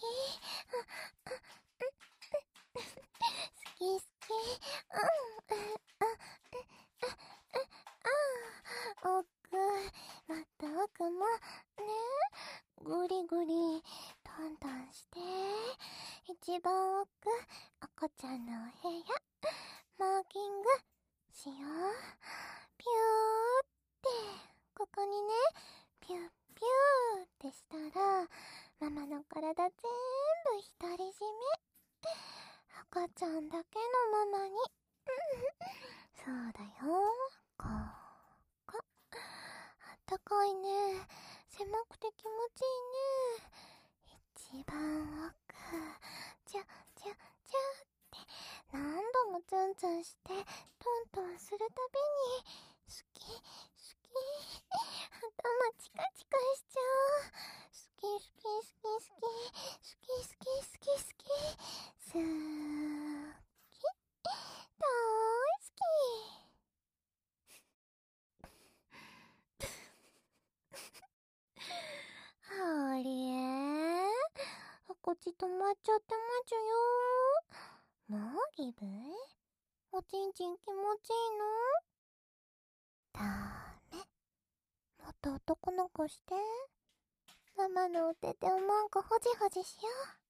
好き好き。奥、もっと奥も、ね。ぐりぐり、トントンして。一番奥、赤ちゃんのお部屋、マーキングしよう。ピューって、ここにね、ピュッピューってしたら、ママの体全部独り占め。赤ちゃんだけのママに。そうだよ。ここ。あったかいね。狭くて気持ちいいね。一番奥。チュッチュッチュッって何度もツンツンしてトントンするたびに好き好き。頭チカチカしちゃう。好き好き好き好き好き好き好き好き好き大好き。ありえこっち止まっちゃってまちゅよ。もうギブ？おちんちん気持ちいいの？ダメ。もっと男の子して。ママのお手手をマンコほじほじしよ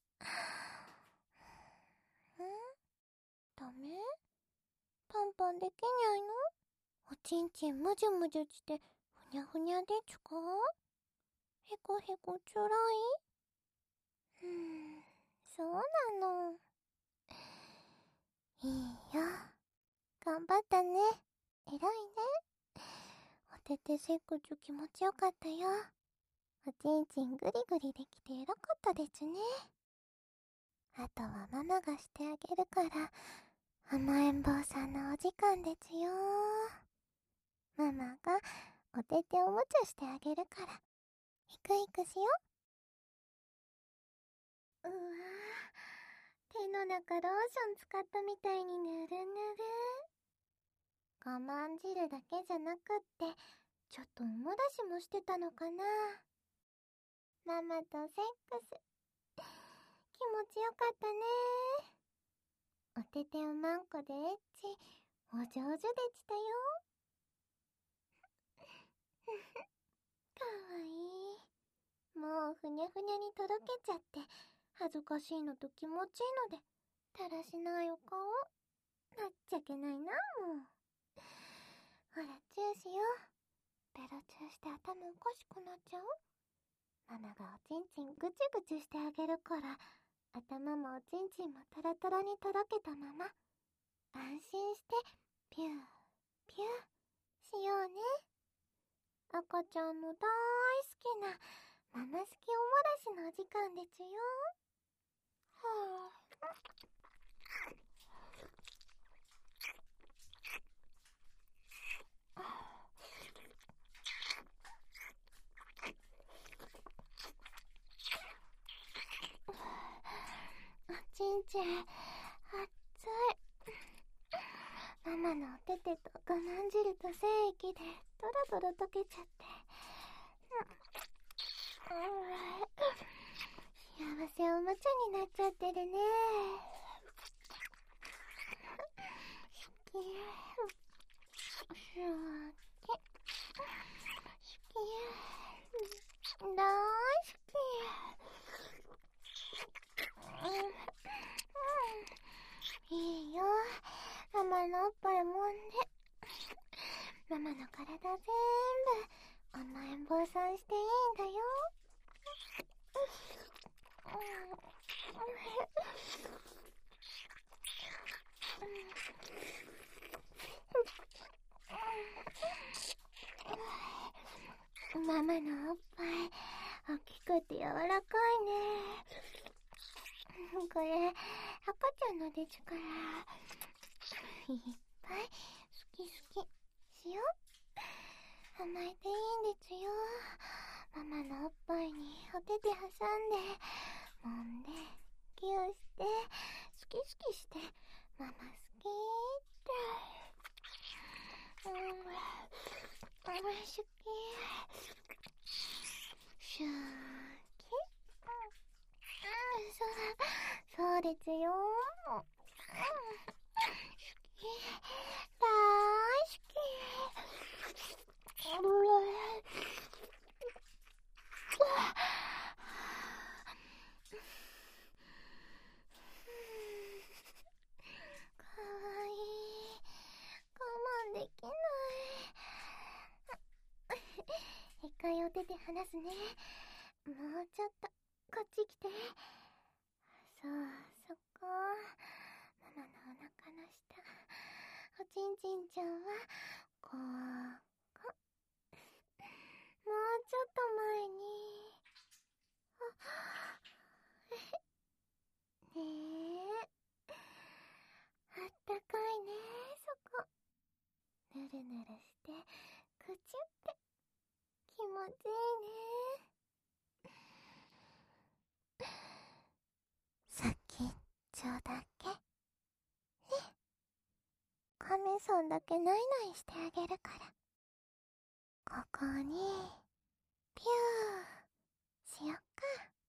う。ダメ？パンパンできにゃいの？おちんちんむじゅむじゅしてふにゃふにゃでちゅか？ へこへこつらい？そうなの。いいよ。頑張ったね。偉いね。おててせっくつ気持ちよかったよ。おちんちんぐりぐりできて偉かったですね。あとはママがしてあげるから、甘えん坊さんのお時間ですよ。ママがおてておもちゃしてあげるから、いくいくしよ。うわぁ、手の中ローション使ったみたいにぬるぬる。我慢汁だけじゃなくって、ちょっとおもだしもしてたのかな。ママとセックス、気持ちよかったね。おててをまんこでエッチ、お上手でしたよ。かわいい。もうふにゃふにゃにとろけちゃって、恥ずかしいのと気持ちいいので、だらしないお顔。なっちゃけないな、もう。ほら、チューしよう。ベロチューして頭おかしくなっちゃう？ママがおちんちんぐちぐちしてあげるから、頭もおちんちんもトロトロにとろけたまま、安心してピューピューしようね。赤ちゃんの大好きなママ好きおもらしのお時間ですよ。はあ、おちんちん熱い。ママのおててと我慢汁と精液でドロドロ溶けちゃって、幸せおもちゃになっちゃってるね。好き。好き。大好き。いいよ。ママのおっぱいもんで。ママの体全部甘えん坊さんしていいんだよ。ママのおっぱい大きくて柔らかいね。これ赤ちゃんのですから、いっぱい好き好きしよう。甘えていいんですよ。ママのおっぱいにお手で挟んで揉んでギューして好き好きして、ママ好きって好きシューキそうですよ。好き大好き。かわいい。我慢できない。一回お手で離すね。もうちょっとこっち来て。そう、そこ。ママのお腹の下。おちんちんちゃんはここ。もうちょっと前に。ねえ、あったかいね、そこ。ぬるぬるしてくちゅって気持ちいいね。さっきちょうだけね。カメさんだけナイナイしてあげるから、ここにピューしよっか。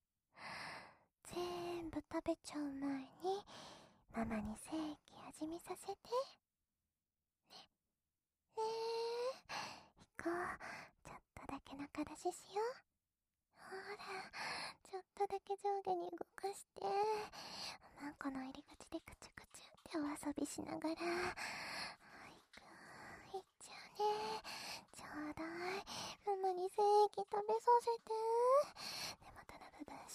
全部食べちゃう前にママに精液味見させてね。ねえ、行こう。ちょっとだけ中出ししよう。ほら、ちょっとだけ上下に動かして、マンコの入り口でクチュクチュってお遊びしながら、いっちゃうね。ちょうだい。ママに精液食べさせて。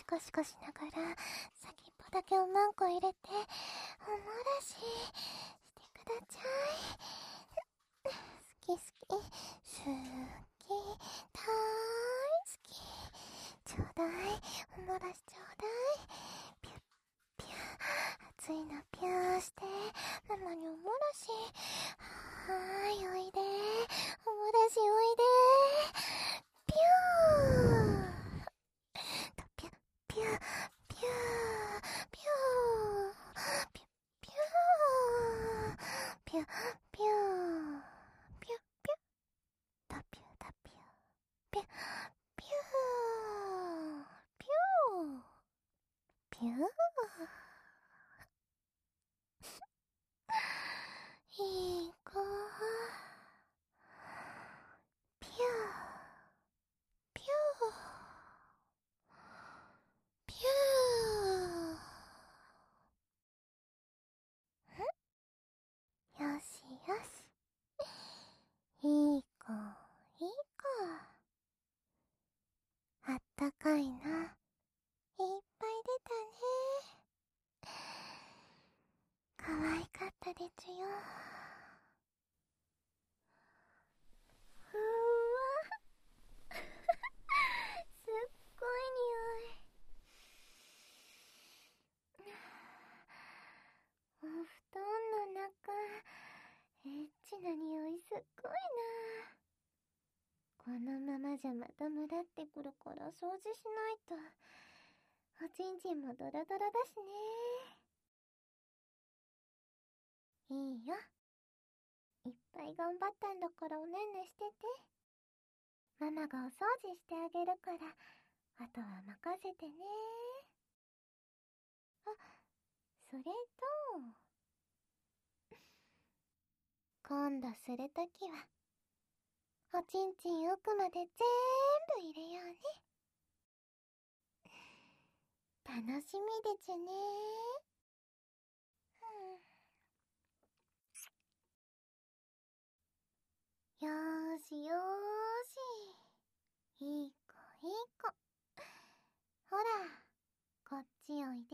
カシカしながら先っぽだけを何個入れておもらししてくだちゃい。好き好き、好き、大好き。ちょうだい、おもらしちょうだい。ピュッピュッ、熱いのピューしてママにおもらし。はーい、おいで、おもらしおいで。ピューとピュッピュッピューピューピュッピューピュッピューピュッピュッタピュータピューピュッピューピューピューいい子。ピューピューピュー。よしよし。いい子、いい子。あったかいな。いっぱい出たね。かわいかったですよ。ふわすっごい匂い。お布団の中、エッチな匂いすっごいな。このままじゃまた群ってくるから掃除しないと。おちんちんもドロドロだしね。いいよ。いっぱい頑張ったんだからおねんねしてて。ママがお掃除してあげるから、あとは任せてね。あ、それと、今度するときは、おちんちん奥まで全部入れようね。楽しみでちゅね。よーしよーし。いい子いい子。ほら、こっちおいで。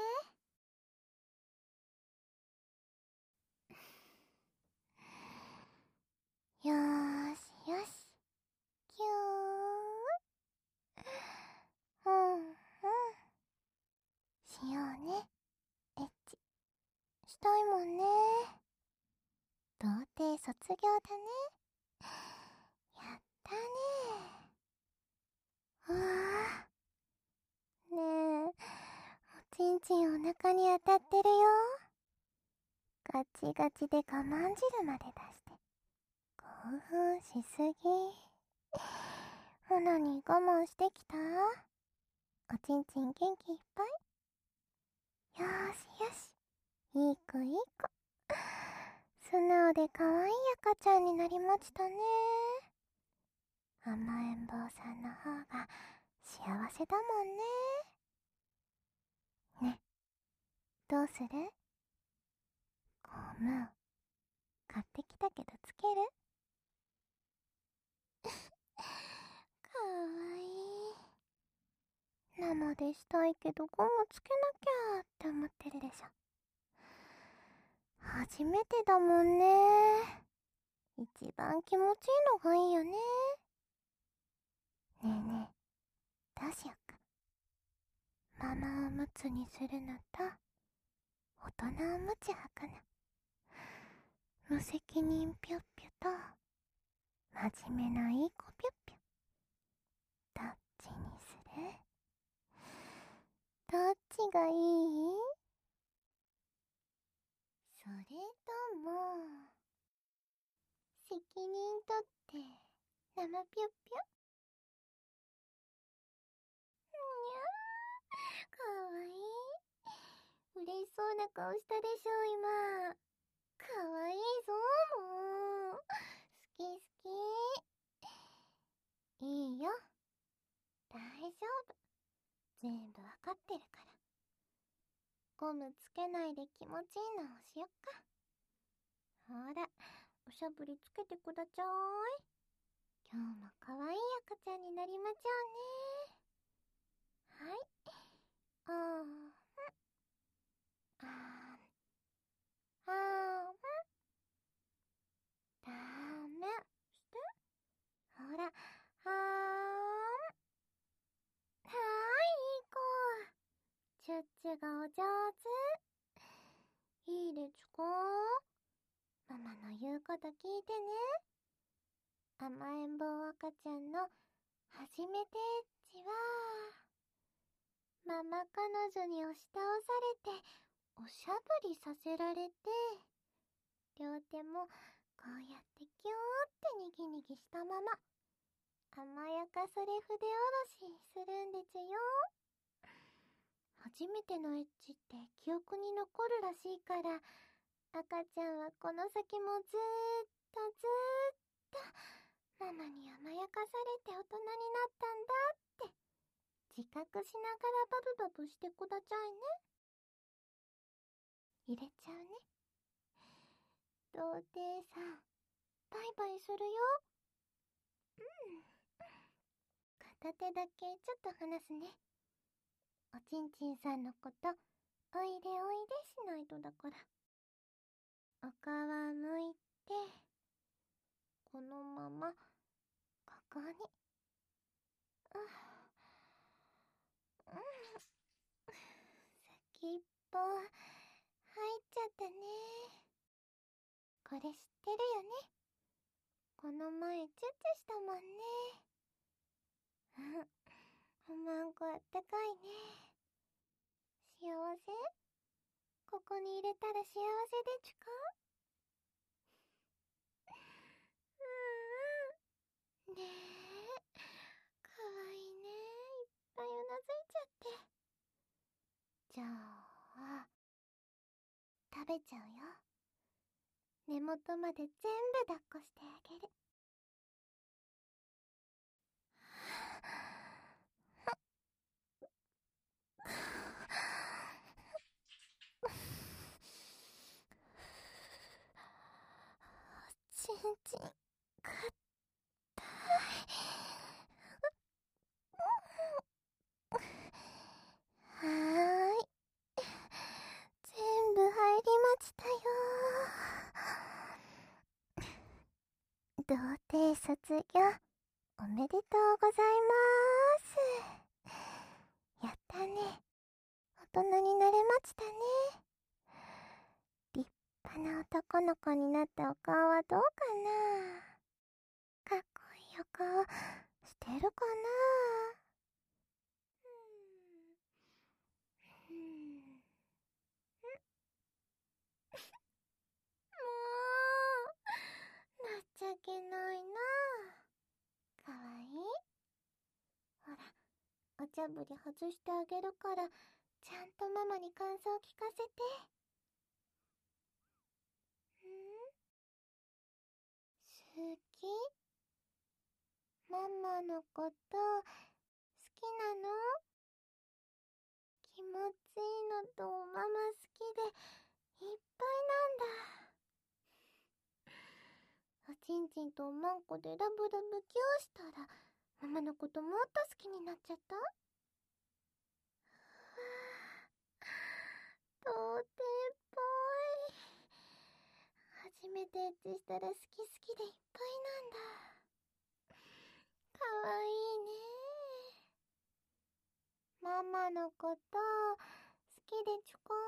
よーしよし。キュー。うんうん。しようね。エッチ。したいもんね。童貞卒業だね。やったね。うわぁ。ねえ、おちんちんお腹に当たってるよ。ガチガチで我慢汁まで出して。興奮しすぎ。ほなに我慢してきた？おちんちん元気いっぱい？よーしよし。いい子いい子。素直で可愛い赤ちゃんになりましたね。甘えん坊さんの方が幸せだもんね。ね、どうする？ゴム、買ってきたけどつける？かわいい。生でしたいけどゴムつけなきゃって思ってるでしょ。初めてだもんね。一番気持ちいいのがいいよね。ねえねえ、どうしよっか。ママおむつにするのと、大人おむつ履くの。無責任ぴょっぴょと、真面目ないい子ぴょっぴょ。どっちにする？どっちがいい？それとも、責任とって生ぴょっぴょ。にゃー、かわいい。嬉しそうな顔したでしょ今。かわいいぞもう。好き好き。いいよ、大丈夫。全部わかってるから。ゴムつけないで気持ちいいのをしよっか。ほら、おしゃぶりつけてくだちゃい。今日もかわいい赤ちゃんになりまちょうね。はい、 あーん、あーん、あーん、ダメして。ほら、はーん、はーい、いい子。チュッチュがお上手。いいですか？ママの言うこと聞いてね。甘えん坊赤ちゃんの初めてエッチは、ママ彼女に押し倒されて、おしゃぶりさせられて、両手もこうやってキューってにぎにぎしたまま、甘やかされ筆下ろしするんですよ。初めてのエッチって記憶に残るらしいから、赤ちゃんはこの先もずーっとずーっとママに甘やかされて大人になったんだって自覚しながらバブバブしてくださいね。入れちゃうね。童貞さん、バイバイするよ。うん。片手だけちょっと離すね。おちんちんさんのこと、おいでおいでしないとだから。お皮むいて、このまま、ここに。うん。先っぽ、入っちゃったね。これ知ってるよね。この前、チュッチュしたもんね。おまんこあったかいね。幸せ？ここに入れたら幸せでちゅか？うんうん。ねえ、かわいいね。いっぱいうなずいちゃって。じゃあ、食べちゃうよ。根元まで全部抱っこしてあげる。ちんちん、かったい。はーい。全部入りましたよ。童貞卒業、おめでとうございます。やったね。大人になれましたね。立派な男の子になったお顔はどうかな？かっこいいお顔してるかな？うん。もう、情けないな。かわいい？ほら、お茶ぶり外してあげるから、ちゃんとママに感想聞かせて。好き？ママのこと、好きなの？気持ちいいのとママ好きで、いっぱいなんだ。おちんちんとおまんこでラブラブキューしたら、ママのこともっと好きになっちゃった？童貞っぽい。初めてエッチしたら好き好きでいっぱいなんだ。かわいいね。ママのこと、好きでちゅか？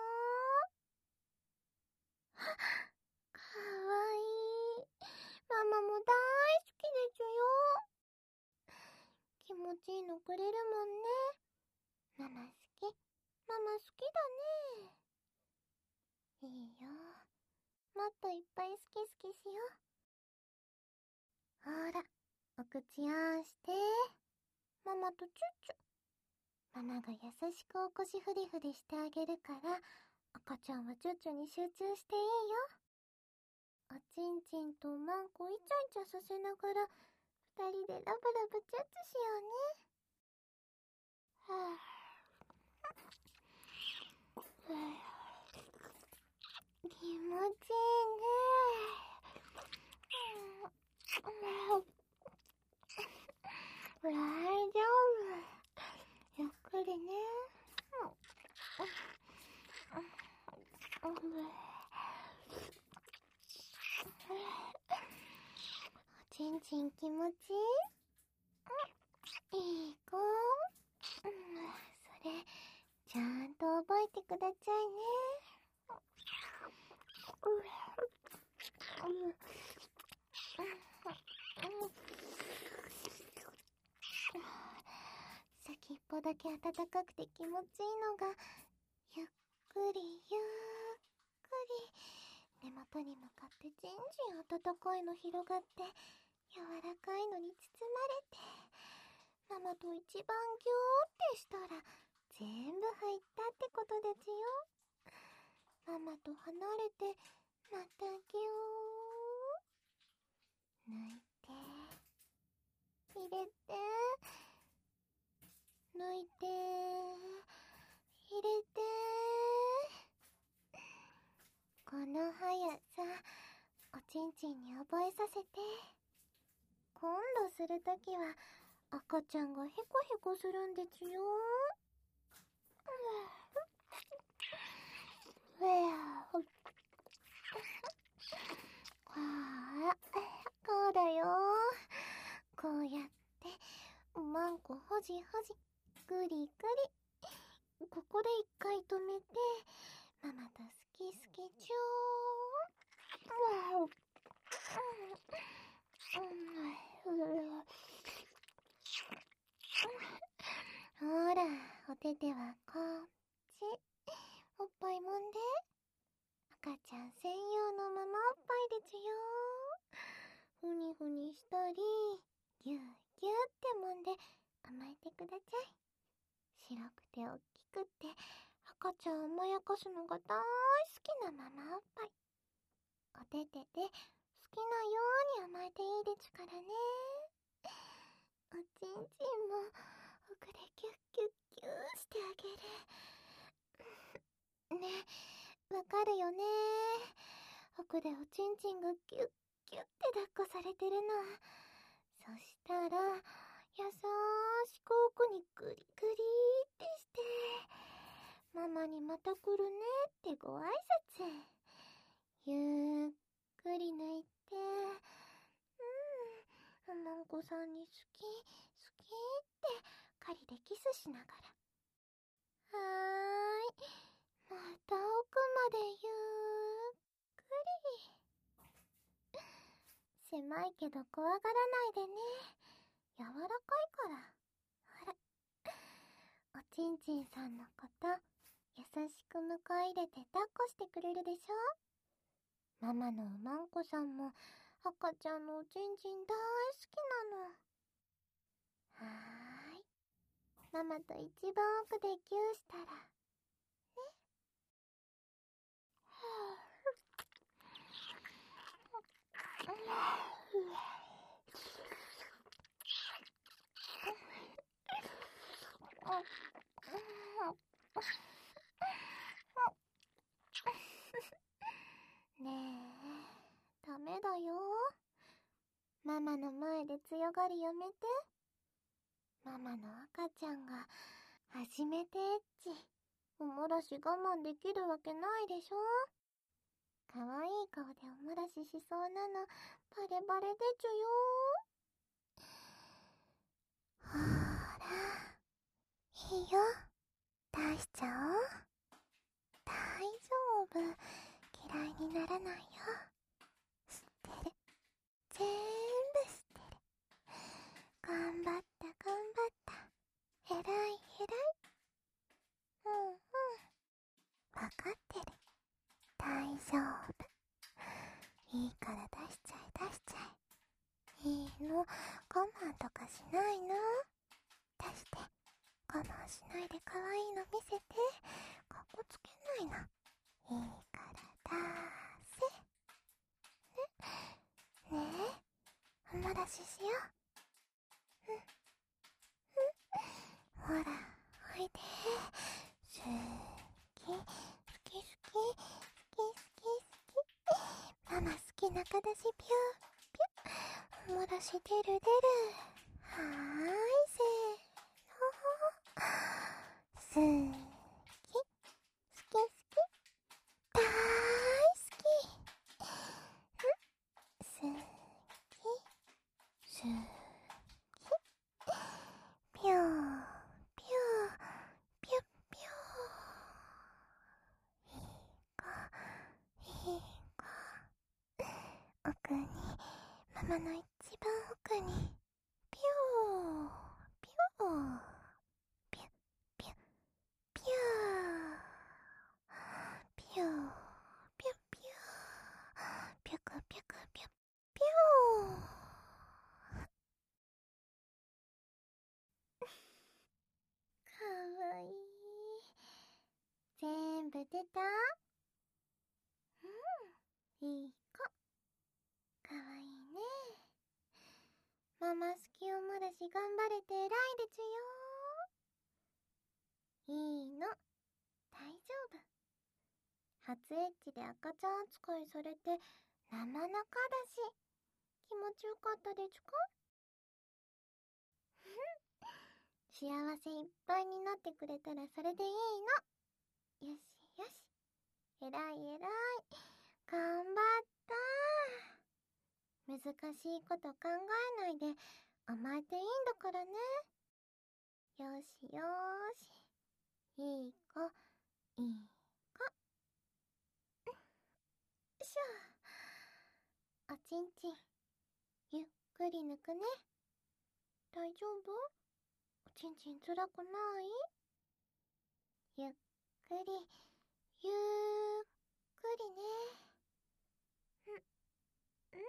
かわいい。ママも大好きでちゅよ。気持ちいいのくれるもんね。ママ好き。ママ好きだね。いいよ。もっといっぱい好き好きしよう。ほら、お口あんして。ママとチュッチュ。ママが優しくお腰フリフリしてあげるから、赤ちゃんはチュッチュに集中していいよ。おちんちんとおまんこイチャイチャさせながら、二人でラブラブチュッチュしようね。はぁ、気持ちいいね。大丈夫。ゆっくりね。 おちんちん気持ちいい？いい子。それ、ちゃんと覚えてくださいね。先っぽだけ暖かくて気持ちいいのが、ゆっくりゆっくり根元に向かってじんじん暖かいの広がって、柔らかいのに包まれて、ママと一番ギューってしたら全部入ったってことですよ。ママと離れて、またギュー。抜いて、入れて、抜いて、入れて。この速さ、おちんちんに覚えさせて。今度するときは、赤ちゃんがヘコヘコするんですよ。こうだよ。こうやって、おまんこほじほじ、ぐりぐり。ここで一回止めて、ママと好き好きちょー。ほら、お手手はこっち。おっぱいもんで。赤ちゃん専用のママおっぱいですよ。ふにふにしたり、ぎゅーぎゅーってもんで甘えてください。白くておっきくって赤ちゃん甘やかすのが大好きなママおっぱい。お手手で好きなように甘えていいですからね。おちんちんも奥でキュッキュッキューしてあげる。ね、わかるよね。奥でおちんちんがキュッキュッって抱っこされてるの。そしたら優しく奥にグリグリってして、ママにまた来るねってご挨拶。ゆっくり抜いて、おまんこさんに好き好きって狩りでキスしながら。はーい、また奥までゆっくり。狭いけど怖がらないでね。柔らかいから。ほら、おちんちんさんのこと優しく迎え入れて抱っこしてくれるでしょ。ママのおまんこさんも赤ちゃんのおちんちん大好きなの。はーい、ママと一番奥でギューしたらね。ねえ、ダメだよ。ママの前で強がりやめて。ママの赤ちゃんが初めてエッチ。おもらし我慢できるわけないでしょ。かわいい顔でおもらししそうなのバレバレでちゅよ。ほーら、いいよ。出しちゃおう。大丈夫。嫌いにならないよ。知ってる。全部知ってる。頑張った頑張った。偉い偉い。うんうん。わかってる。大丈夫。いいから出しちゃえ出しちゃえ。いいの。我慢とかしないの。出して。我慢しないで可愛いの見せて。かっこつけないの。いいから出せ。ねえ、おもらししよう。ほら、おいで。好き、好き好き、好き好き好き。ママ好きなかだしピュー、ピュー。おもらし出る出る。はーい、せーの。好き、好き好き。大頭の一番奥にピューピューピュッピュッピューピューピュッピューピュクピュクピュッピューかわいい。全部出た？いい子。かわいいね。ママ好きおもらし頑張れて偉いでちゅよ。いいの。大丈夫。初エッチで赤ちゃん扱いされてなまなかだし、気持ちよかったでちゅか？幸せいっぱいになってくれたらそれでいいの。よしよし。偉い偉い。頑張った。難しいこと考えないで甘えていいんだからね。よしよーし。いい子、いい子。しょ。おちんちん、ゆっくり抜くね。大丈夫？おちんちんつらくない？ゆっくり、ゆっくりね。うん。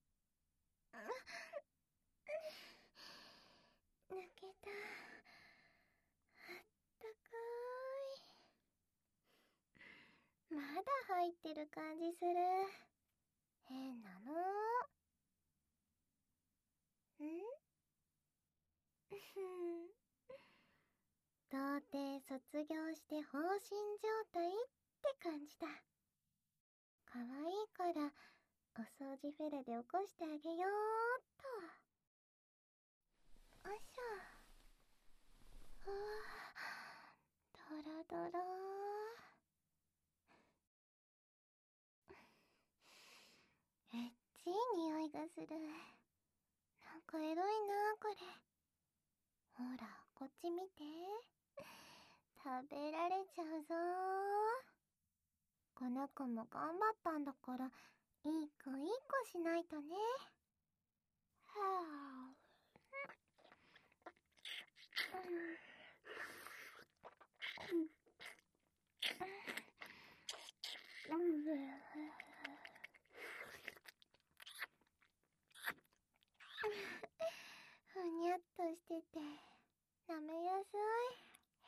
抜けた。あったかーい。まだ入ってる感じする。変なの。童貞卒業して放心状態って感じだ。かわいいからお掃除フェレで起こしてあげようっと。おいしょ。うわ、ドロドロ。えっちい匂いがする。なんかエロいなこれ。ほらこっち見て。食べられちゃうぞ。この子も頑張ったんだからいい子いい子しないとね。はあ。ふにゃっとしてて舐めやすい。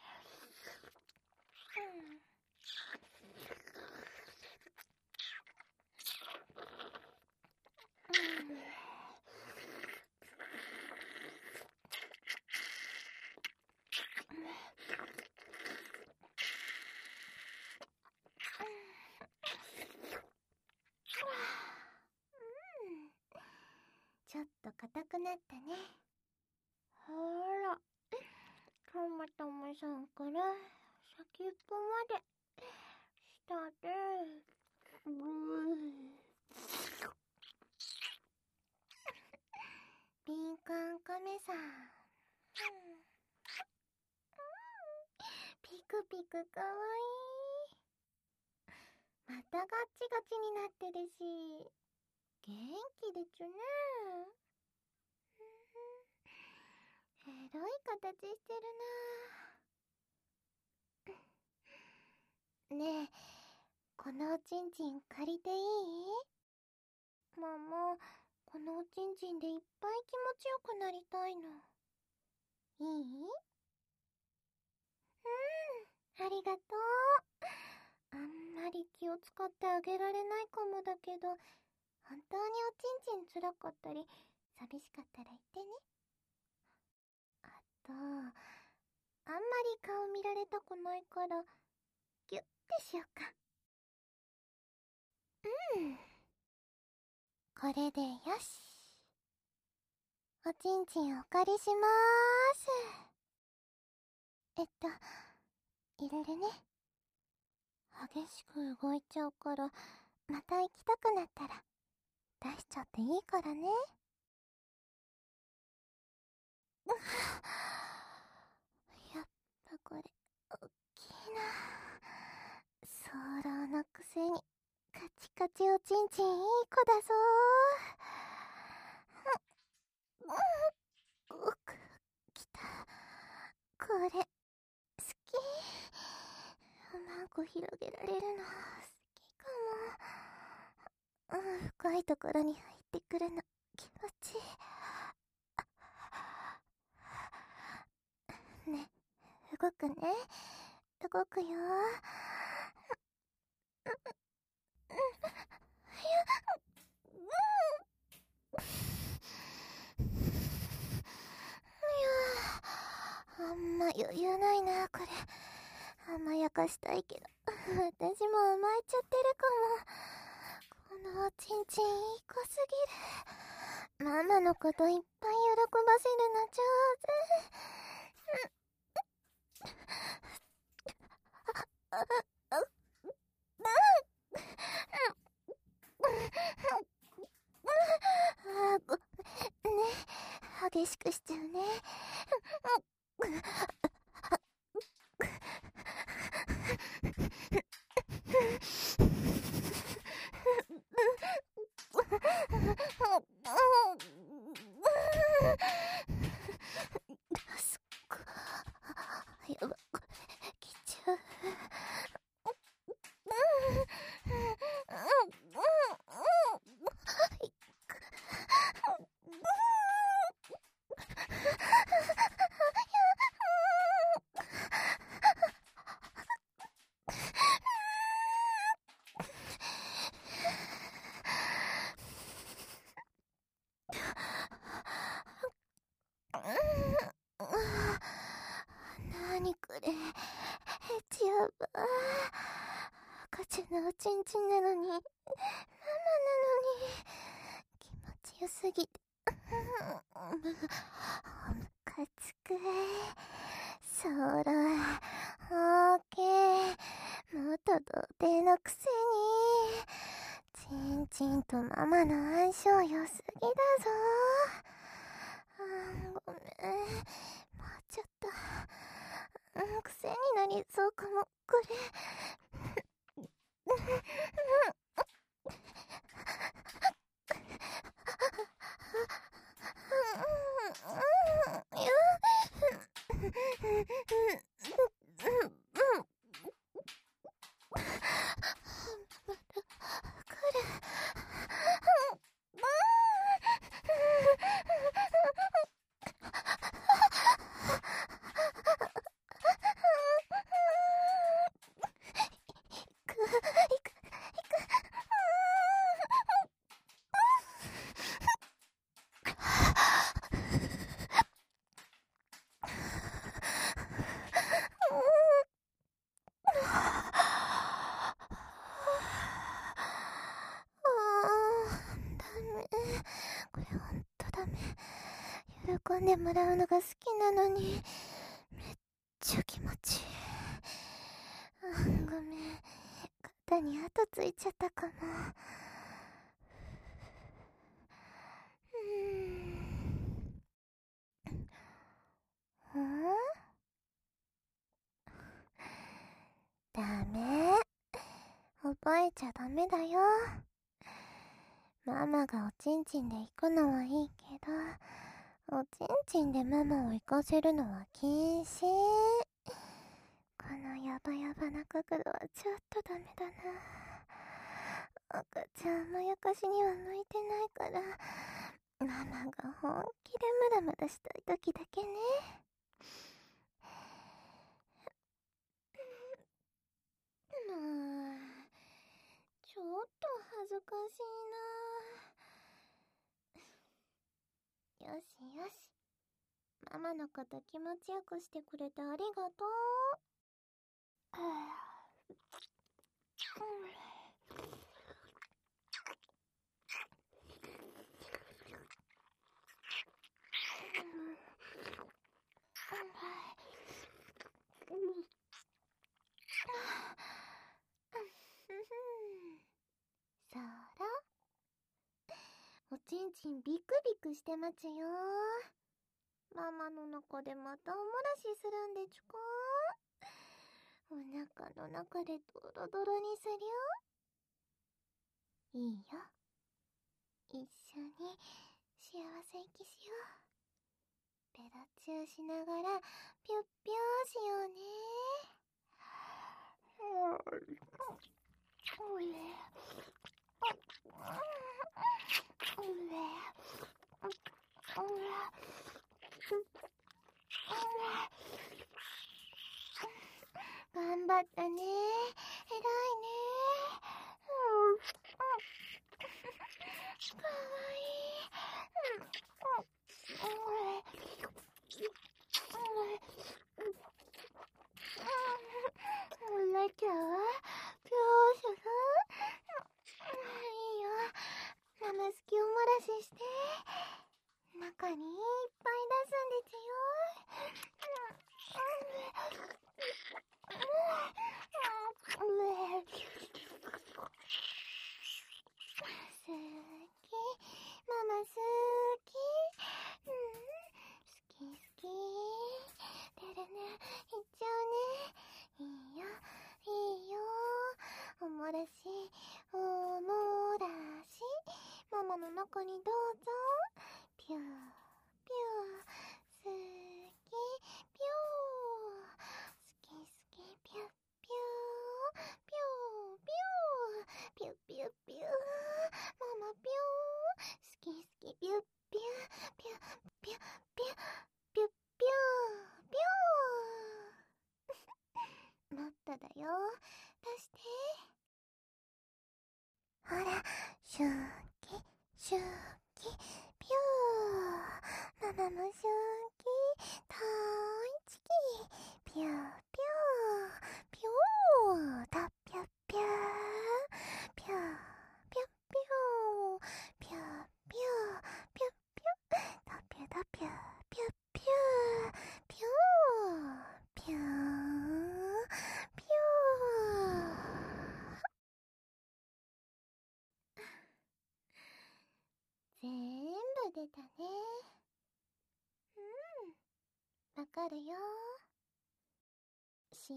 ちょっと硬くなったね。ほら、トマトもさんから先っぽまで下で敏感カメさん、ピクピクかわいい。またガッチガチになってるし元気でちゅね。エロい形してるな。ねえ、このおちんちん借りていい？ママ、このおちんちんでいっぱい気持ちよくなりたいの。いい？ありがとう。あんまり気を使ってあげられないかもだけど、本当におちんちんつらかったり寂しかったら言ってね。あと、あんまり顔見られたくないからギュッてしようか。これでよし。おちんちんお借りしまーす。入れるね。激しく動いちゃうからまた行きたくなったら出しちゃっていいからね。やっぱこれおっきいな。早漏のくせにカチカチおちんちんいい子だぞ。 これ、好き。孫広げられるの、好きかも。深いところに入ってくるの、気持ちいい。ね、動くね。動くよ。あんま余裕ないな、これ。甘やかしたいけど、私も甘えちゃってるかも。このおちんちんいい子すぎる。ママのこといっぱい喜ばせるの上手。ね、激しくしちゃうね。すっごやば、来ちゃう。なにこれ、やば。赤ちゃんのおちんちんなのに、ママなのに、気持ちよすぎて、むかつく。そら、大きい。元童貞のくせに、ちんちんとママの相性良すぎだぞ。ごめん。もうちょっと。癖になりそうかも、これ。ダメ。これほんとダメ。喜んでもらうのが好きなのに、めっちゃ気持ちいい。ごめん。肩に跡ついちゃったかも。ダメ。覚えちゃダメだよ。ママがおちんちんで行くのはいいけど、おちんちんでママを行かせるのは禁止。このヤバヤバな角度はちょっとダメだな。赤ちゃん甘やかしには向いてないから、ママが本気でムダムダしたい時だけね。もう、ちょっと恥ずかしいな。よしよし。ママのこと気持ちよくしてくれてありがとう。そら、おちんちんビクビクしてまちよ。ママの中でまたおもらしするんでちゅか。お腹の中でドロドロにするよ。いいよ。一緒に幸せ息しよう。 ペロチューしながらピュッピューしようね。頑張ったね。偉いね。かわいい。なきゃどうする？いいよ。ママ好きおもらしして。中にいっぱい出すんですよ。好き。ママ好き。好き好き。てるね。いっちゃうね。いいよ。いいよ。おもらし。おもらし。ママの中にどうぞ。ピュー。ピュー。好き。ピュー。好き好き。ピュー。ピュー。ピュー。ピュー。ピューピューピュー。ママピュー。好き好き。ピュー。ピュー。ピュー。ピュー。ピュー。ピュー。ピュー。ピュー。もっとだよ。出して。ほら、シューキ、シューキ、ピュー。ママもシューキ、たーいちき、ピューピュー、ピュー、タッピュッピュー、ピュー、ピュッピュー、ピューピュー、ピュッピュー、タッピュタッピュー、ピュッピュー、ピュー、ピュー、ピュー。全部出たね。わかるよ。幸せ？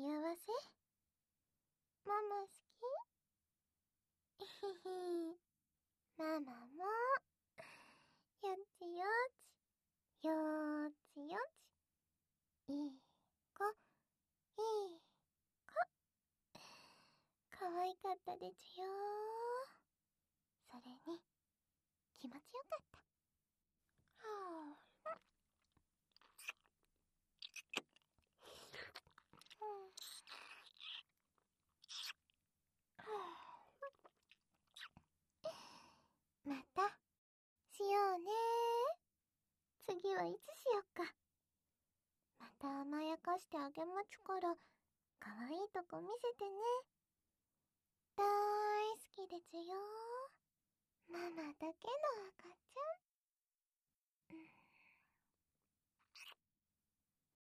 ママ好き？ひひ。ママも。よちよち。よーちよち。いい子。いい子。かわいかったでちゅよ。それに、気持ちよかった。はぁ。また、しようね。次はいつしよっか。また甘やかしてあげますから、かわいいとこ見せてね。大好きですよ。ママだけの証。